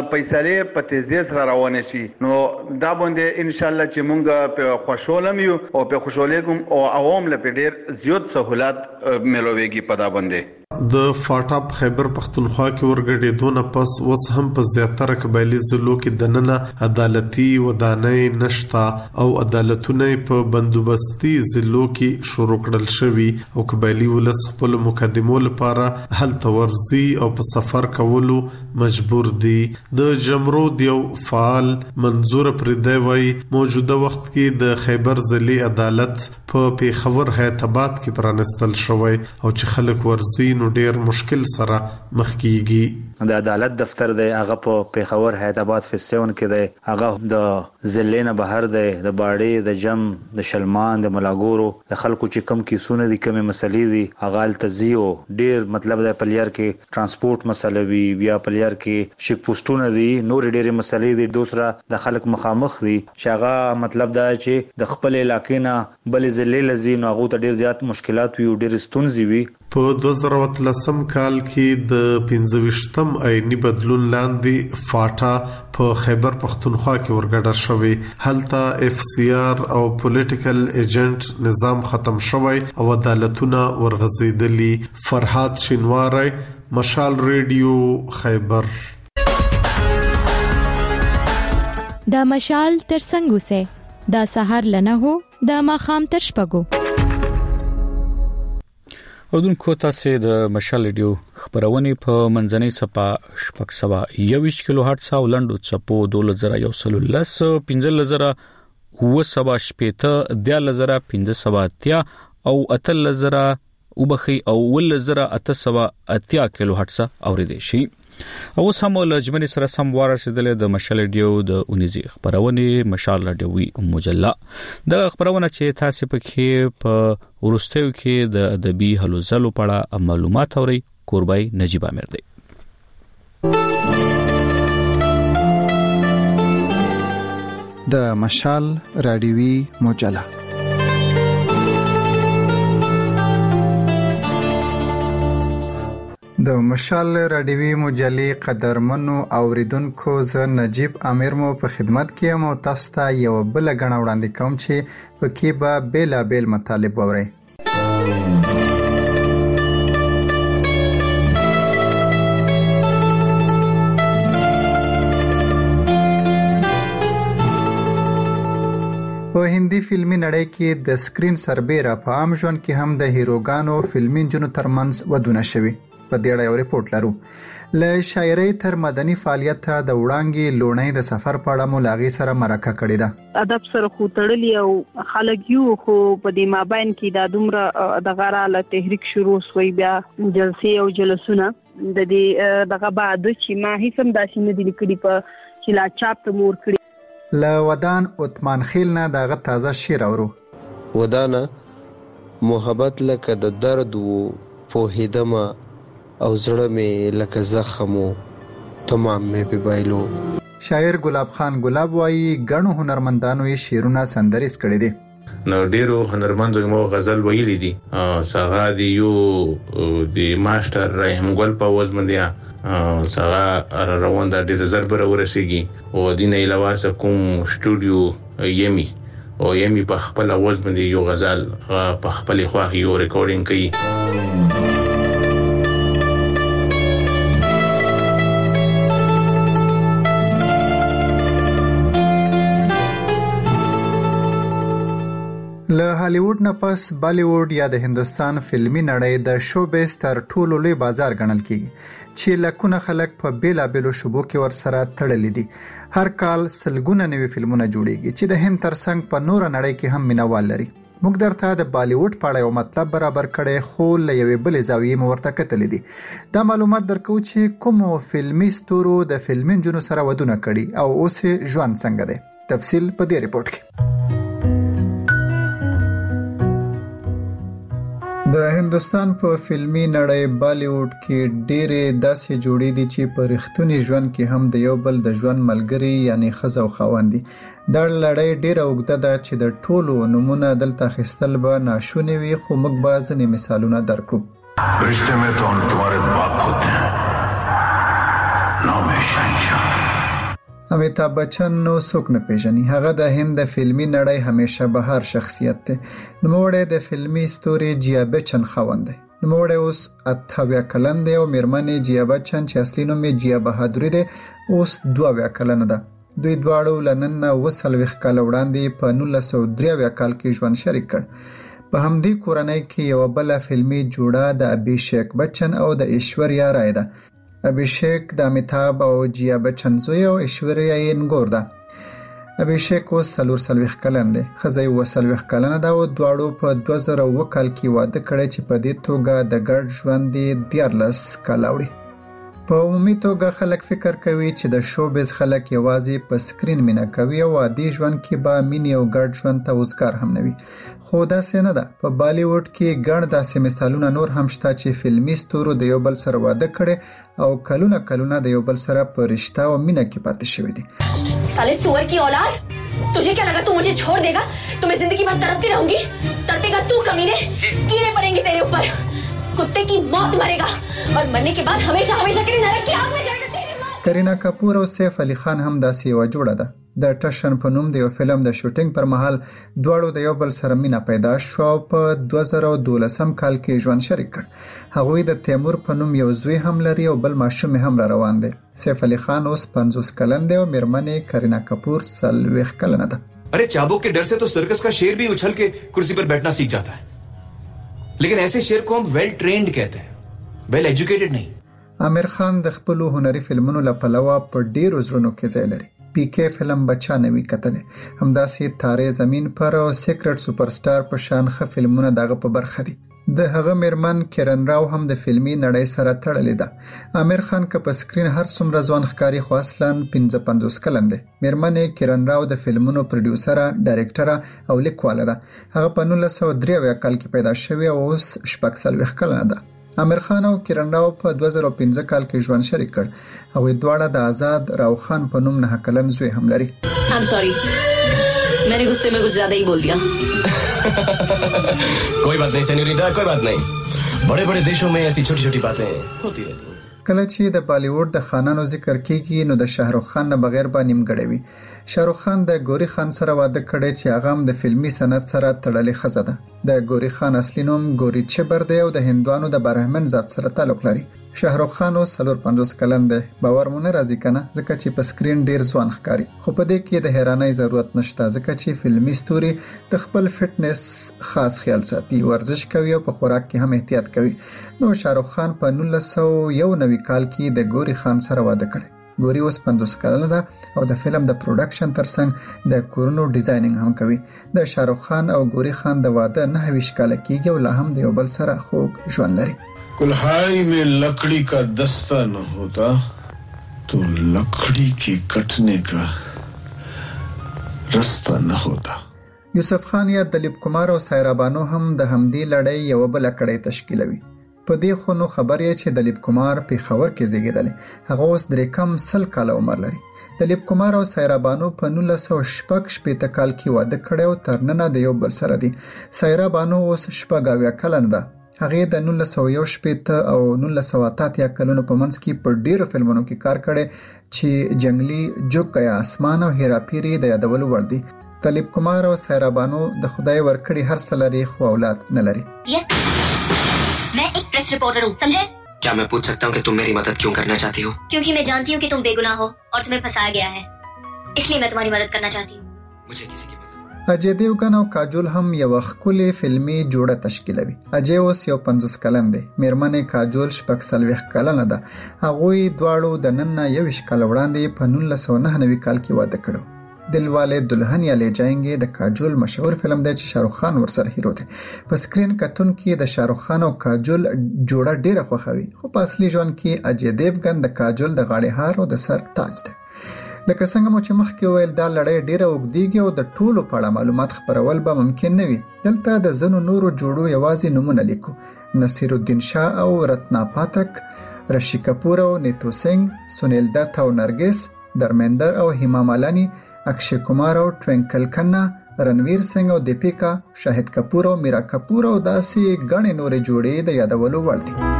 S19: پیسې په تیزی سره روان شي نو دا باندې ان شاء الله چې مونږ په خوشاله یو او په خوشاله کوم او عوام له ډیر زیات سہولت ملويږي په دا باندې.
S6: د فاټا خیبر پختونخوا کې ورګډېدونه پس اوس هم په زیاتره قبایلی ضلعو کې دننه عدالتي ودانۍ نشتا او عدالتونه په بندوبستي ضلعو کې شروع کړل شوی او قبایلی ولس خپل مقدمو لپاره حل تورزي او په سفر کولو مجبور دي. د جمرود یو فعال منظور پردای وای موجوده وخت کې د خیبر ضلع عدالت په پیښور حیدرآباد کې پرانستل شوی او چې خلک ورزي نو ډیر مشکل سره مخ کیږي.
S20: د عدالت دفتر دی هغه په پیښور حیدرآباد فیسون کې دی هغه د ضلع نه بهر دی د باړې د جم د شلمان د ملاګورو د خلکو چې کم کیسونه دي کم مسلې دي هغه التزیو ډیر مطلب د پلیار کې ترانسپورت مسله وی بیا پلیار کې شیک پوسټونه دي نور ډیر مسلې دي دوسرا د خلک مخامخ دي چې هغه مطلب دا چې د خپل علاقې نه بل ضلع لزی نو هغه ډیر زیات مشکلات وي ډیر ستونزې وي.
S6: په 2013 کال کې د 25م آئینی بدلون لاندې فاټا په خیبر پختونخوا کې ورګډه شوې هلته اف سی آر او پولیټیکل ایجنټ نظام ختم شوی او عدالتونه ورغزیدلی. فرحات شینواری مشال ریډیو خیبر.
S2: دا مشال تر څنګه سه دا سحر لنه هو دا ماخام تر شپګو
S1: اودونکو تاسو د مشال ریډیو خبرونه په منځنۍ صفه شپږ سوا 21 کیلو هرتز او لنډو چپو 2113 15000 و شپېته 10500 او 8000 وبخي او 1880 کیلو هرتز اوریدي شي. او سم لجمن سره سم ورسېدل د مشال ډیو د اونیزي خبرونه مشال ډیوي مجله د خبرونه چې تاسو پکې په ورستیو کې د ادبي هلو ځلو په اړه معلومات اوري کوربای نجیب امیر دی.
S18: د مشال رادیوي مجله د مشال رادیوي مجلې قدرمنو اوریدونکو زه نجیب امیر مو په خدمت کې یم او تاسو ته یو بل غنډه وړاندې کوم چې پکې به بیلابیل مطالب ووري. په هندي فلمي نړۍ کې د سکرین سربېره په عام ژوند کې هم د هیروګانو فلمي جنو ترمنځ ودونه شوي. په دې اړه یو ریپورت لرو. له شاعرۍ تر مدني فعالیت ته د وړاندې لونۍ د سفر په اړه ملاغي سره مرکه کړې ده.
S21: ادب سره خو تړلی او خلک یو خو په دې مابین کې د دومره د غراله تحریک شروع شوی بیا جلسې او جلسونه د دې دغه بعد چې ما هیڅ هم داسې نه دي لیکلي په چې لا چاپ ته مور کړی.
S18: له ودان عثمان خیل نه دغه تازه شعر اورو.
S22: ودانه محبت لکه د درد وو پوهیدم او زړه مې لکه زخمو تمام مې په بایلو.
S18: شاعر ګلاب خان ګلاب وایي غنو هنرمندانو یې شعرونه سندریز کړي دي.
S23: نو ډیرو هنرمندو مو غزل ویلي دي. ساغا دی یو دی ماستر رحم ګل په وزمندیا ساغا روان د ډیر زربره ورسیږي او دین علاوه کوم سټوډیو یمی او یمی په خپل आवाज باندې یو غزل په خپل خواخ یو ریکارډینګ کوي.
S18: له هالیوډ نه پس بالیوډ یا د هندستان فلمي نړۍ د شوبیز تر ټولو لوی بازار ګڼل کیږي چې لکونه خلک په بیلابیلو شوبو کې ورسره تړلي دي. هر کال سلګونه نوي فلمونه جوړیږي چې د هند ترڅنګ په نور نړۍ کې هم مینوال لري. موږ درته د بالیوډ په اړه یو مطلب برابر کړي خو له یوې بلې زاویې مو ورته کتلې دي. دا معلومات درکو چې کومو فلمي ستورو د فلمین جنو سره ودونه کړي او اوس ژوند څنګه دی. تفصیل په دې ریپورت کې. د هندستان په فلمي نړۍ بالیوډ کې ډېرې داسې جوړې دي چې په رښتونی ژوند کې هم د یو بل د ژوند ملګری یعنی ښځه او خاوند دي. دا لړۍ ډېره اوږده ده چې د ټولو نومونه دلته اخیستل به ناشوني وي خو موږ به ځینې مثالونه درکړو.
S24: رشتے میں تو ہم تمہارے باپ ہوتے ہیں نام شہنشاہ.
S18: امیتابھ بچن نو څوک نه پیژني. هغه د هند د فلمي نړۍ همیشه بهر شخصیت دی. نوموړی د فلمي ستوري جیا بچن خاوند دی. نوموړی اوس 28 کلن دی او میرمنې جیا بچن چې اصلي نوم یې جیا بهادری دی اوس 22 کلن ده. دوی دواړو لنن 29 کال وړاندې په 1993 کال کې ژوند شریک کړ. په همدې کورنۍ کې یو بل فلمي جوړه د ابھیشیک بچن او د ایشوریا رای ده. ابھیشیک د امیتابھ او جیا بچن زوی او ایشوریا یې نګور ده. ابھیشیک اوس 43 کلن دی. ښځه یې 40 کلنه ده او دواړو په 2000 کال کې واده کړی چې په دې توګه د ګډ ژوند یې 14 کال وړي. په عمومي توګه خلک فکر کوي چې د شوبیز خلک یوازې په سکرین مینه کوي او عادي ژوند کې به مینې او ګډ ژوند ته وزګار هم نه وي. خو داسې نه ده. په بالیوډ کې ګڼ داسې مثالونه نور هم شته چې فلمي ستورو د یو بل سره واده کړي او کلونه د یو بل سره په رشته او مینه کې پاتې شوي دي.
S25: साले सुअर की औलाद, तुझे क्या लगा तू मुझे छोड़ देगा? तो मैं जिंदगी भर तड़पती रहूंगी. तड़पेगा तू कमीने, कीड़े पड़ेंगे तेरे ऊपर, कुत्ते की मौत मरेगा और मरने के बाद हमेशा के लिए नरक की आग में जाएगा तेरे.
S18: کرینا کپور او سیف علي خان هم داسې یو جوړه ده. د ټشن په نوم د یو فلم د شوټینګ پر مهال دواړو د یو بل سره مینه پیدا شو او په 2012 کال کې ژوند شریک کړ. هغوی د تیمور په نوم یو زوی هم لري او بل ماشوم هم را روان دی. سیف علي خان اوس 50 کلن دی او میرمنې کرینا کپور 40 کلنه ده.
S26: अरे चाबुक के डर से तो सर्कस का शेर भी उछल के कुर्सी पर बैठना सीख जाता है, लेकिन ऐसे शेर को हम वेल ट्रेन्ड कहते हैं, वेल एजुकेटेड नहीं.
S18: امیر خان د خپل هنري فلمونو لپاره په ډیرو زړونو کې ځای لري. پی کې فلم بچا نوي کتل، همداسې تارې زمين پر او سیکرټ سپر سٹار په شان ښه فلمونه دغه په برخه دي. د هغه میرمن کرن راو هم د فلمي نړۍ سره تړلې ده. عامر خان که په سکرین هر څومره ځوان ښکاري خو اصلاً 55 کلن دی. میرمن کرن راو د فلمونو پروډوسره، ډایرکټره او لیکواله ده. هغه په 1993 کال کې پیدا شوې او اوس 46 کلنه ده. عامر خان او کرن راو په 2015 کال کې ژوند شریک کړ او دواړه د آزاد راو خان په نوم 9 کلن زوی هم لري.
S25: I'm sorry. मैंने गुस्से में कुछ ज्यादा ही बोल दिया.
S3: कोई बात नहीं सेन्योरिटा, कोई बात नहीं. बड़े बड़े देशों में ऐसी छोटी छोटी बातें होती रहती हैं.
S18: کله چې د بالیووډ د خانانو ذکر کیږي نو د شاهرخ خان نه بغیر به نیمګړی وي. شاهرخ خان د ګوري خان سره واده کړی چې هغه هم د فلمي صنعت سره تړلې ښځه ده. د ګوري خان اصلي نوم ګوري چبر دی او د هندوانو د برهمن ذات سره تعلق لري. شاهرخ خان اوس 54 کلن دی. باور مونږ راځي کنه ځکه چې په سکرین ډیر ځوان ښکاري. خو په دې کې د حیرانۍ ضرورت نشته ځکه چې فلمي ستوري د خپل فټنس خاص خیال ساتي، ورزش کوي او په خوراک کې هم احتیاط کوي. نو شاهرخ خان په 1991 کال کې د ګوري خان سره واده کړ. ګوري اوس 50 کلنه ده او د فلم د پروډکشن ترڅنګ د کورونو ډیزاینینګ هم کوي. د شاهرخ خان او ګوري خان د واده 29 کال کېږي او لا هم د یو بل سره خوږ ژوند لري.
S24: कुल्हाड़ी में लकड़ी का दस्ता न होता तो लकड़ी के कटने का रास्ता न होता.
S18: یوسف خان یا دلیپ کمار او سایرا بانو هم د همدې لړۍ یو بل کړۍ تشکیلوي. په دې خو نو خبر یې چې دلیپ کمار په خبر کې زیږیدل. هغه اوس درې کم 100 کال عمر لري. دلیپ کمار او سایرا بانو په 1986 کال کې واده کړی او تر ننه د یو بل سره دي. سایرا بانو اوس 86 کلن ده. هغه د 1918 او 1988 کلونو په منځ کې په ډیرو فلمونو کې کار کړی چې جنگلی، جوک گیا آسمان او هیرا پیری د یادولو وړ دي. دلیپ کمار او سایرا بانو د خدای ورکړي هر څه لري خو اولاد نه لري.
S25: मैं एक प्रेस रिपोर्टर हूँ, समझे?
S3: क्या मैं पूछ सकता हूँ कि तुम मेरी मदद क्यों करना चाहती हो?
S25: क्योंकि मैं जानती हूँ कि तुम बेगुनाह हो और तुम्हें फंसाया गया है, इसलिए मैं तुम्हारी मदद करना चाहती हूँ.
S3: मुझे किसी की
S18: اجय دیوګن او کاجول هم یو خپل فلمي جوړه تشکیلوي. اجय اوس 50 کلن دی. میرمن کاجول 46 کلنه ده. هغه دواړو د نن 21 کال وړاندې په 1999 کال کې واده کړو. دلواله دلهنیا لے جاینګي د کاجول مشهور فلم دی چې شاهرخ خان ورسره هیرو دی. په سکرین کتون کې د شاهرخ خان او کاجول جوړه ډیره خوښوي. خو په اصلي ژوند کې اجय دیوګن د کاجول د غاړې هار او د سر تاج دی. لکه څنګه مو چې مخکې ویل دا لړۍ ډیره اوږدېږي او د ټولو په اړه معلومات خپرول به ممکن نه وي. دلته د ځینو نورو جوړو یوازې نومونه لیکو. نصیر الدین شاه او رتنا پاتک، رشی کپور او نیتو سنگ، سونیل دت او نرگس، درمندر او هیما مالانی، اکشی کمار او ټوینکل کنا، رنویر سنگ او دیپیکا، شاهد کپور او میرا کپور او داسې ګڼې نورې جوړې د یادولو وړ دي.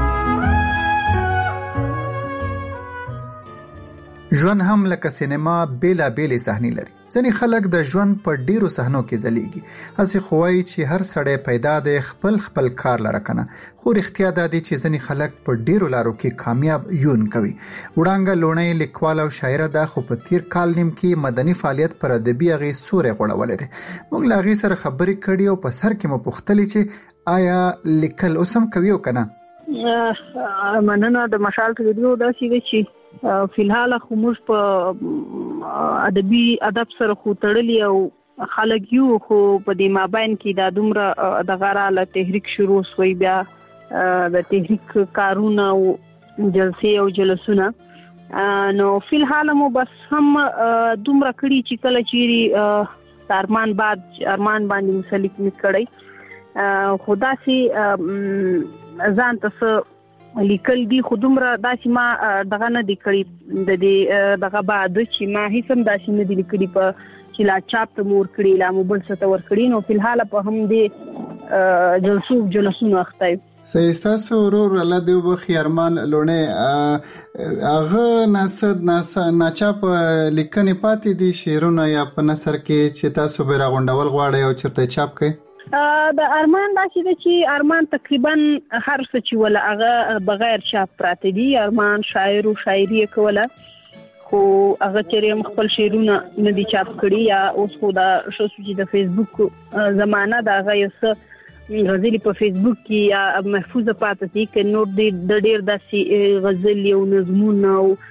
S18: ژوند هم لکه سینما بیلا بیلې صحنې لري. ځینې خلک د ژوند په ډیرو صحنو کې ځلیږي. هسې خو وایي چې هر سړی پیدا دی خپل کار لره کنه. خو رښتیا دا دی چې ځینې خلک په ډیرو لارو کې کامیاب یون کوي. وړانګه لونۍ لیکوال او شاعره ده خو په تیر کال نیم کې مدني فعالیت پر ادبي هغې سورې غوړولې ده. موږ له هغې سره خبرې کړې او په سر کې مو پوښتلې چې آیا لیکل اوس هم کوي او کنه.
S21: مننه. د مشال ریډیو داسې دی چې فلحال خو موږ په ادب سره خو تړلی او خلک یو خو په دې مابین کې دا دومره د غراله تحریک شروع شوی بیا د تحریک کارونه او جلسې او جلسونه نو فلحال مو بس هم دومره کړي چې کله چیرې ارمان باندې مسلک میکړی خدا سي ځان ته لیکل دي خو دومره داسې ما دغه نه دی کړی د دې دغه بعد چې ما هیڅ هم داسې نه دی لیکلي په چې لا چاپ ته مور کړی لا موبایل څخه ور کړی نو فلحال په هم دې جلسونو اخته
S18: سیستاسو ورور الله دې وبخي ارمان لونه هغه ناچاپ لیکنې پاتې دي شعرونه یا په نثر کې چې تاسو به راغونډول غواړئ او چرته چاپ کړئ.
S21: د ارمان داسې دی چې ارمان تقریبا هر څه چې ولا هغه بغیر چاپ پراته دي. ارمان شاعر او شاعري کوله خو هغه چې خپل شعرونه نه دي چاپ کړي یا اوس خو دا شو چې د فیسبوک زمانہ دا هغه یو څه غزل په فیسبوک کې یا محفوظه پاتې دي چې نور د ډېر داسې غزل او نظمونه او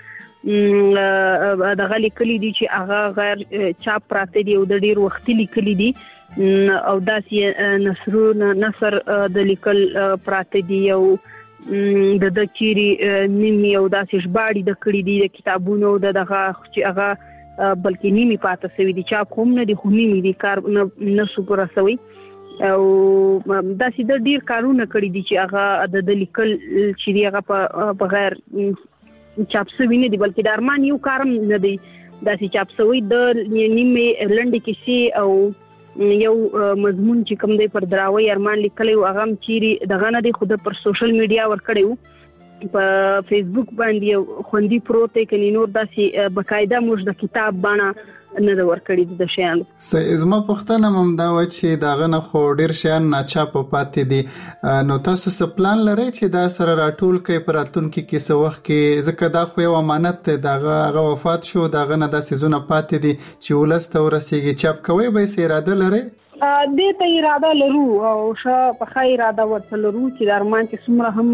S21: دغه لیکلي دي چې هغه غیر چاپ پراته دي او د ډیر وخت لیکلي دي او داسې نصر د لیکل پراته دي او د چيري نیمي او داسې ژباړي د کړي دي د کتابونو دغه چې هغه بلکې نیمي پاتې سوي دي چاپ کوم نه دي خو نیمي دي کار نه سپور سوي او داسې د ډیر کارونه کړي دي چې هغه د لیکل چې هغه په غیر چاپ سوي نه دي بلکې د ارمان یو کارم نه دی داسې چاپ سوي د نیمه لنډ کیسې او یو مضمون چې کوم دی پر دراوی ارمان لیکلی او هغه چیري دغه نه دی خود پر سوشل میډیا ور کړیو په فیسبوک باندې خوندي پروت کړي نور داسې بقاعده موږ د کتاب باندې نه ور کړی د شیان
S18: زما پښتنه مم دا و چې داغه نه خو ډیر شیان نه چاپ پاتې دي نو تاسو څه پلان لرئ چې دا سره راټول کړئ پر اتونکو کې څه وخت کې ځکه دا خو یو امانت دی داغه وفات شو داغه نه د سيزونه پاتې دي چې ولسته ورسیږي چاپ کوي به سي اراده لرئ
S21: دې ته اراده لرو او په خیر اراده ورته لرو چې د ارمان کې څومره هم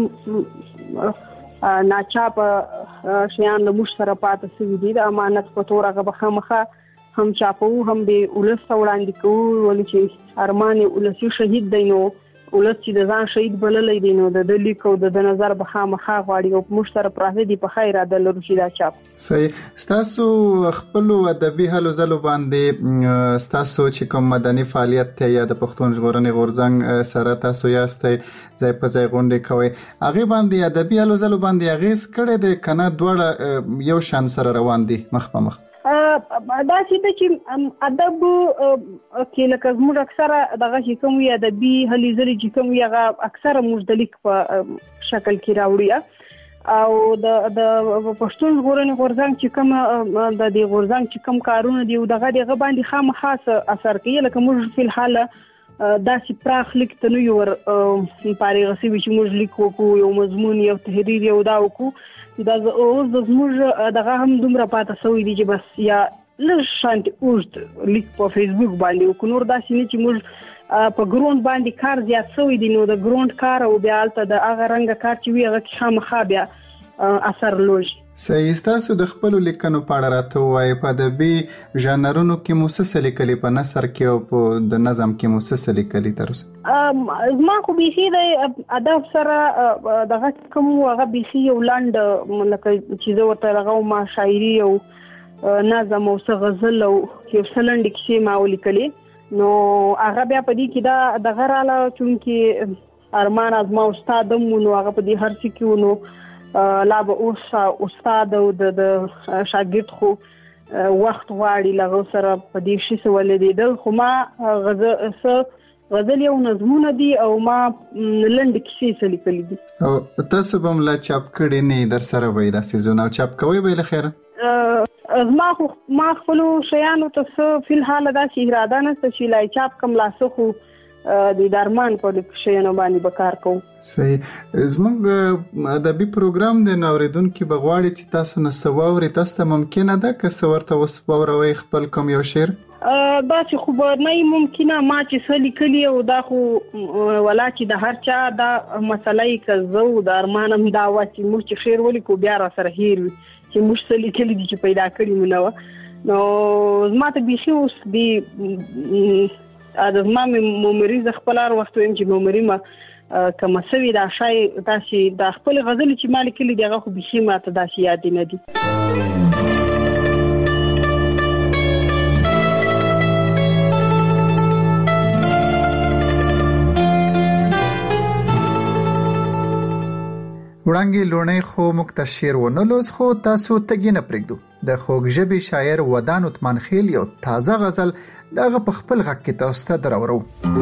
S21: ناچاپ شیان له مش سره پاتې شوي دي د امانت په تور هغه بخامخه هم چاپو هم به ولس وړاندې کوو ولې چې ارمان ولسی شهید دی نو ولس چې د ځان شهید بللې دی نو د لیکو د نظر بخامخه غواړي او مشترک پراته دي په خیر د لرو چې دا چاپ
S18: صحیح تاسو خپل ادبي هلو زلو باندې تاسو چې کوم مدني فعالیت ته یا د پښتون ژغورنې غورځنګ سره تاسو یاستئ ځای په ځای غونډې کوي هغه باندې ادبي هلو زلو باندې هغه کړه د کنه دوړه یو شان سره روان دي مخ په مخ
S21: دا چې ادب کې لکه موږ اکثره دغه چې کوم وي ادبي هلي ځلې چې کوم وي هغه اکثره موږ د لیک په شکل کې راوړي او د پښتون ژغورنې غورځنګ چې کوم د دې غورځنګ چې کوم کارونه دي دغه باندې خامخاص اثر کوي لکه موږ په الحال داسې پراخ لیک ته نو یو پاره غسي چې موږ لیکو یو مضمون یو تحریر یو دا وکړو دا اوس د موږ دغه هم دومره پاتې شوی دی چې بس یا لږ شانت اوږد لیک په فیسبوک باندې او نور داسې نه چې موږ په ګروند باندې کار زیات شوی دی نو د ګروند کار او بیا الته د هغه رنګ کار چې وی هغه خامخا بیا اثر لوږي
S18: صحیح تاسو د خپل لیکنو په اړه راته وایي په ادبي ژانرونو کې موسسه لیکلي په نثر کې او په د نظم کې موسسه لیکلي تر اوسه
S21: ما خو بيخي د ادب سره دغه کوم هغه بيخي یو لاند لکه چې زه ورته هغه ما شاعري او نظم او غزل او یو سلند کې ما ولیکلي نو هغه بیا په دې کې دا د غراله چونکی ارمان از ما استادم نو هغه په دې هر څه کې نو لا به اوس استاد او د شاګرد خو وخت غواړي لغه سره په دې شي ولې خو ما غزل یو نظمونه دي او ما لنډ کیسې لیکلي دي
S18: او تاسو به ملا چاپ کړي نه در سره وای دا سيزونه چاپ کوي به لخيره
S21: ما خپل شیانو ته په الحال دا چې اراده نه چې لای چاپ کم لاسو خو د درمان په شیانو باندې بکار کوم
S18: صحیح زموږ ادبي پروګرام د نوریدونکو بغواړي چې تاسو نه سواوري تاسو ممکنه ده که سورته وسپوروي خپل کوم یو شعر
S21: دا چې خو نه ممکنه ما چې سلی کلی او دا خو ولا چې د هر چا دا مسلې کزو د ارمانم دا و چې موږ چې شعر ولیکو بیا را سره هیر چې موږ سلی کلی دي چې پیدا کړی مونږ نو زما ته بيخي اوس دی ما ممریز خپل هر وخت ویم چې ممری ما کما سوي دا شای داسې د خپل غزل چې مالک لري دغه خو بيخي ما ته داسې یاد نه دي
S18: وړانګې لونې خو مکتشیر ونلوز خو تاسو تګی نه پرېږدو د خوږژبي شاعر ودان عثمان خیل یو تازه غزل دغه په خپل غږ کې تاسو ته درورو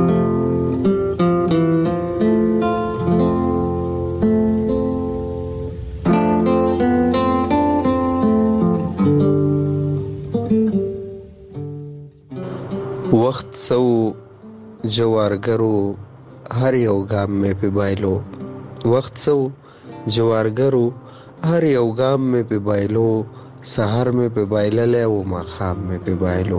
S22: وخت سو جوارګرو هر یو ګام مې په بایلو وخت سو جوارګرو هر یو ګام مې په بایلو سحر مې په بایللې او ماښام مې په بایلو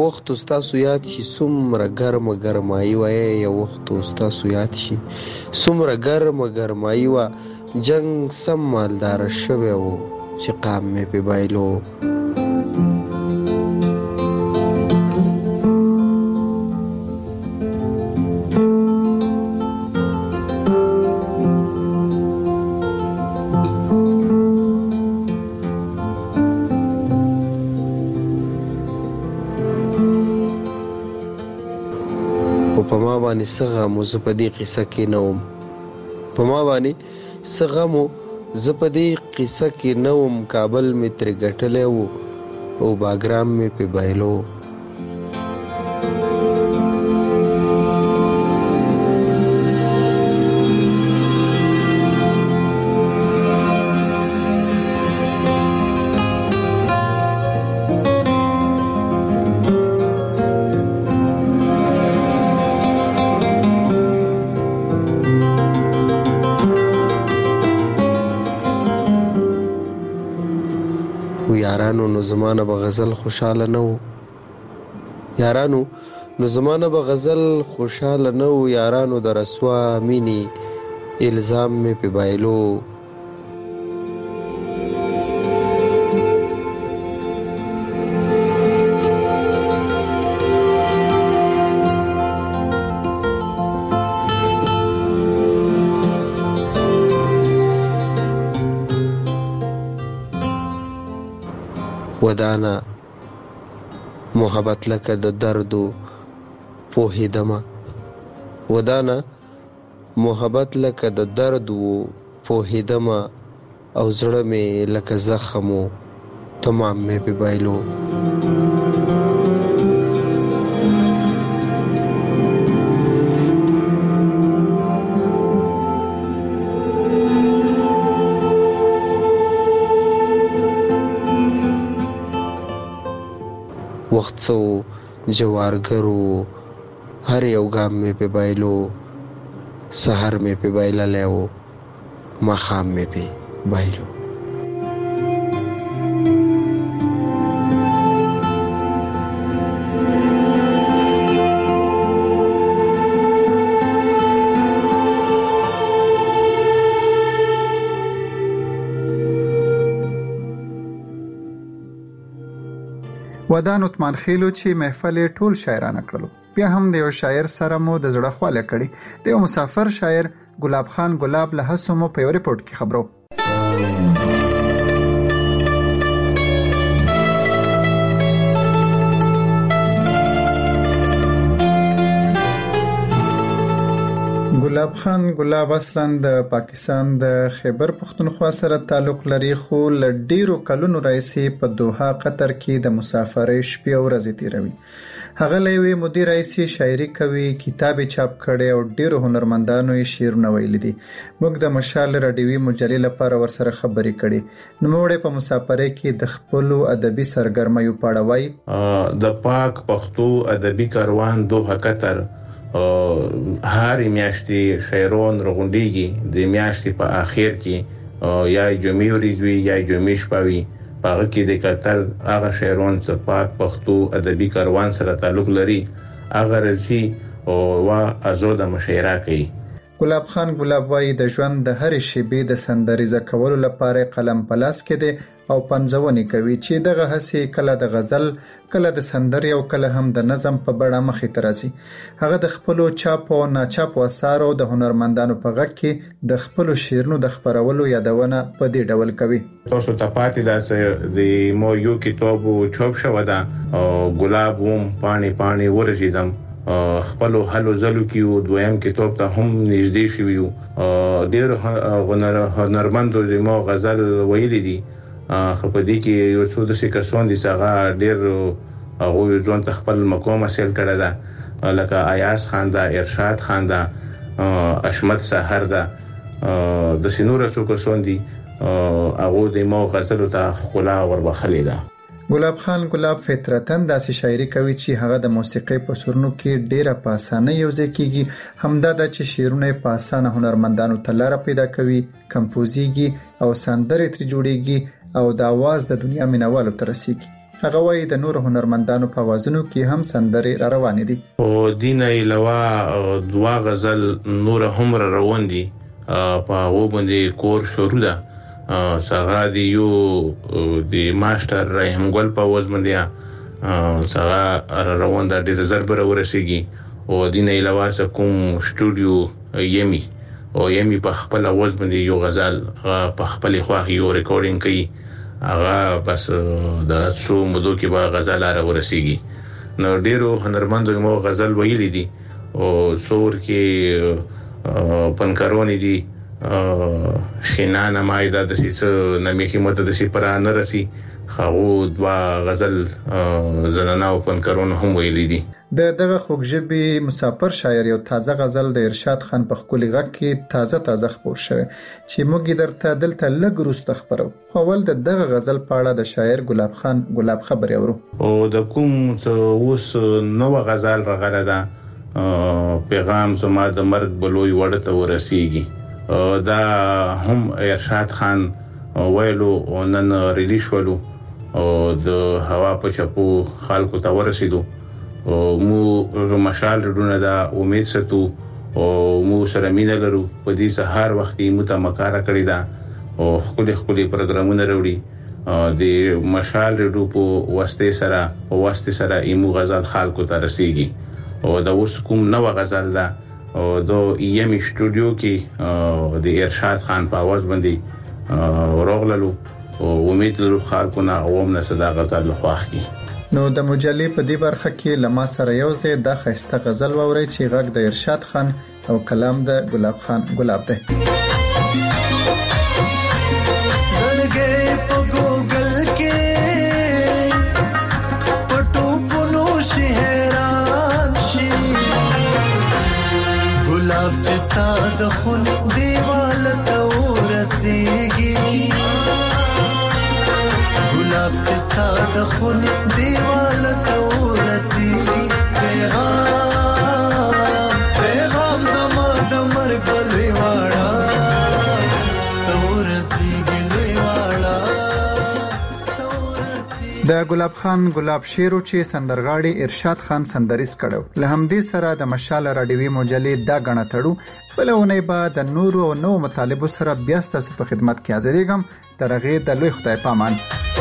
S22: وخت تاسو یاد شي څومره ګرمه ګرمایي وه، یو وخت تاسو یاد شي څومره ګرمه ګرمایي وه، جنگ سم مالداره شوی و چې قام مې پې بایلو. په ما باندې څه غم و زه په دې قصه کې نه وم، په ما باندې څه غم و زه په دې قصه کې نه وم. کابل مې ترې ګټلی و او باګرام مې پې بایلو. یارانو نو زمانه به غزل خوشاله نه و، یارانو نو زمانه به غزل خوشاله نه و. یارانو د رسوا مینې الزام مې پې بایلو. ودانا محبت لکه د دردو پوهیدمه، ودانا محبت لکه د دردو پوهیدمه، او زړه مې لکه زخم و تمام مې پې بایلو. وخت څو جوارګرو هر یو ګام مې پې بایلو. سحر مې پې بایللی و، ماښام مې پې بایلو.
S18: ودان عثمان خیلو چې محفل ټول شاعرانه کړلو. بیا هم د یو شاعر سره مو د زړه خواله کړي. د یو مسافر شاعر ګلاب خان ګلاب له هڅو مو په یو ریپورت کې خبرو. ګلاب خان ګلاب اصلا د پاکستان د خیبر پښتونخوا سره تعلق لري، خو له ډیرو کلونو راهیسې په دوحه قطر کې د مسافرۍ شپې او ورځې تیروي. هغه له یوې مودې راهیسې شاعري کوي، کتاب یې چاپ کړی او ډیرو هنرمندانو یې شعرونه ویلي دي. موږ د مشال راډیوي مجلې لپاره ورسره خبرې کړې. نوموړی په مسافرۍ کې د خپلو ادبي سرګرمیو په اړه وایي.
S23: د پاک پښتو ادبي کاروان دوحه قطر هر میاشتې شاعران رغونډيږي. د میاشتې په اخر کې یا جمعې ورځ وي یا جمعې شپه وي، په هغه کې د قطر هغه شاعران چې پاک پښتو ادبي کاروان سره تعلق لري هغه راځي او ازود مشاعره کوي.
S18: ګلاب خان ګلاب وایي د ژوند د هرې شیبې د سندریزه کولو لپاره قلم په لاس کې دی او پنځونې کوي چې دغه هڅې کله د غزل، کله د سندرې او کله هم د نظم په بڼه مخې ته راځي. هغه د خپلو چاپو او ناچاپو اثارو د هنرمندانو په غږ کې د خپلو شعرونو د خپرولو یادونه په دې ډول کوي.
S23: تاسو ته پاتې ده چې د مو یو کتاب چاپ شوی ده، ګلاب وم پانی پانی ورژیدم، خپل حلو زلو کې دویم کتاب ته هم نږدې شوی یو. ډېر هنرمندو د مو غزل ویلي دي، خو په دې کې یو څو د کسان دي چې هغه ډېر هغه ځون ته خپل مقام حاصل کړی ده، لکه ایاز خان دا، ارشاد خان دا، اشمت سحر دا، د سینور څو کسان دي هغه د مو غزل ته خلا وربخلې ده.
S18: ګلاب خان ګلاب فطرتاً داسې شاعري کوي چې هغه د موسیقۍ په سرونو کې ډیره په اسانه یوځای کیږي. همدا د چې شعرونه په اسانه هنرمندانو ته لار پیدا کوي، کمپوزیږي او سندرې ترې جوړیږي او د आवाज د دنیا مینوالو ته رسیږي. هغه وایي د نور هنرمندانو په وازونو کې هم سندرې را روانې دي
S23: او دینه علاوه دوا غزل نور هم را روان دي په هغه باندې کور شروع ده څنګه دی یو د ماستر رحیم ګل په وز باندې څنګه روان ده ډیر زربر ورسیږي او دینه علاوه کوم سټوډیو یمی او یمی په خپل اواز باندې یو غزل په خپل خواخ یو ریکارډینګ کوي هغه بس د څو مودو کې به غزل را ورسیږي نو ډیرو هنرمندو مو غزل ویلي دي او څور کې پنکارونی دي شینانه مایدا د سیس نمې قیمت د سی پر نه رسی خو دوا غزل زنانه او پنکارون هم ویلي دي
S18: دغه خوږژبي مسافر شاعر یو تازه غزل د ارشاد خان په خولي غږ کې تازه خبر شوی چې موږ درته دلته لږ وروسته خبرو اول دغه غزل په اړه د شاعر ګلاب خان ګلاب خبري اورو
S23: او د کوم اوس نو غزل راغله ده پیغام زما د مرګ بلوي ورته ورسیږي دا هم ارشاد خان ویلو او نن ریلیز ولو او د هوا په چپو خلکو ته ورسېدو او مو مشال رډونه دا امید ستو او مو سره مینه لرو په دې سهار وختي متمکاره کړی دا او خپل پروګرامونه وروړي د مشال رډو په واسطه سره ایمو غزل خلکو ته رسیږي او دا اوس کوم نو غزل دا او د یم سټوډیو کې د ارشاد خان په आवाज باندې راغللو او امید لرو خلکو نه اوم نه صدا غزل خواخ کی
S18: نو د مجلې په دې برخه کې لما سره یو ځای د خسته غزل ووري چې غږ د ارشاد خان او کلام د ګلاب خان ګلاب ده
S4: زړګې په ګوګل کې پټو پونو شهران شي ګلاب چې ستا د خون دیوال ته ورسیږي ګلاب چې ستا د خون دیوال ته ورسیږي پیغام زما د مرګ بلوي واړه ته ورسیږي لوی واړه
S18: د ګلاب خان ګلاب شیرو چې سندرغاړي ارشاد خان سندریس کړو له همدې سره د مشال راډیوي مجلې دا غڼه تړو بلونه بعد د نورو نو مطالبه سره بیا ستاسو په خدمت کې حاضرېږم ترغه د لوی خدای پامان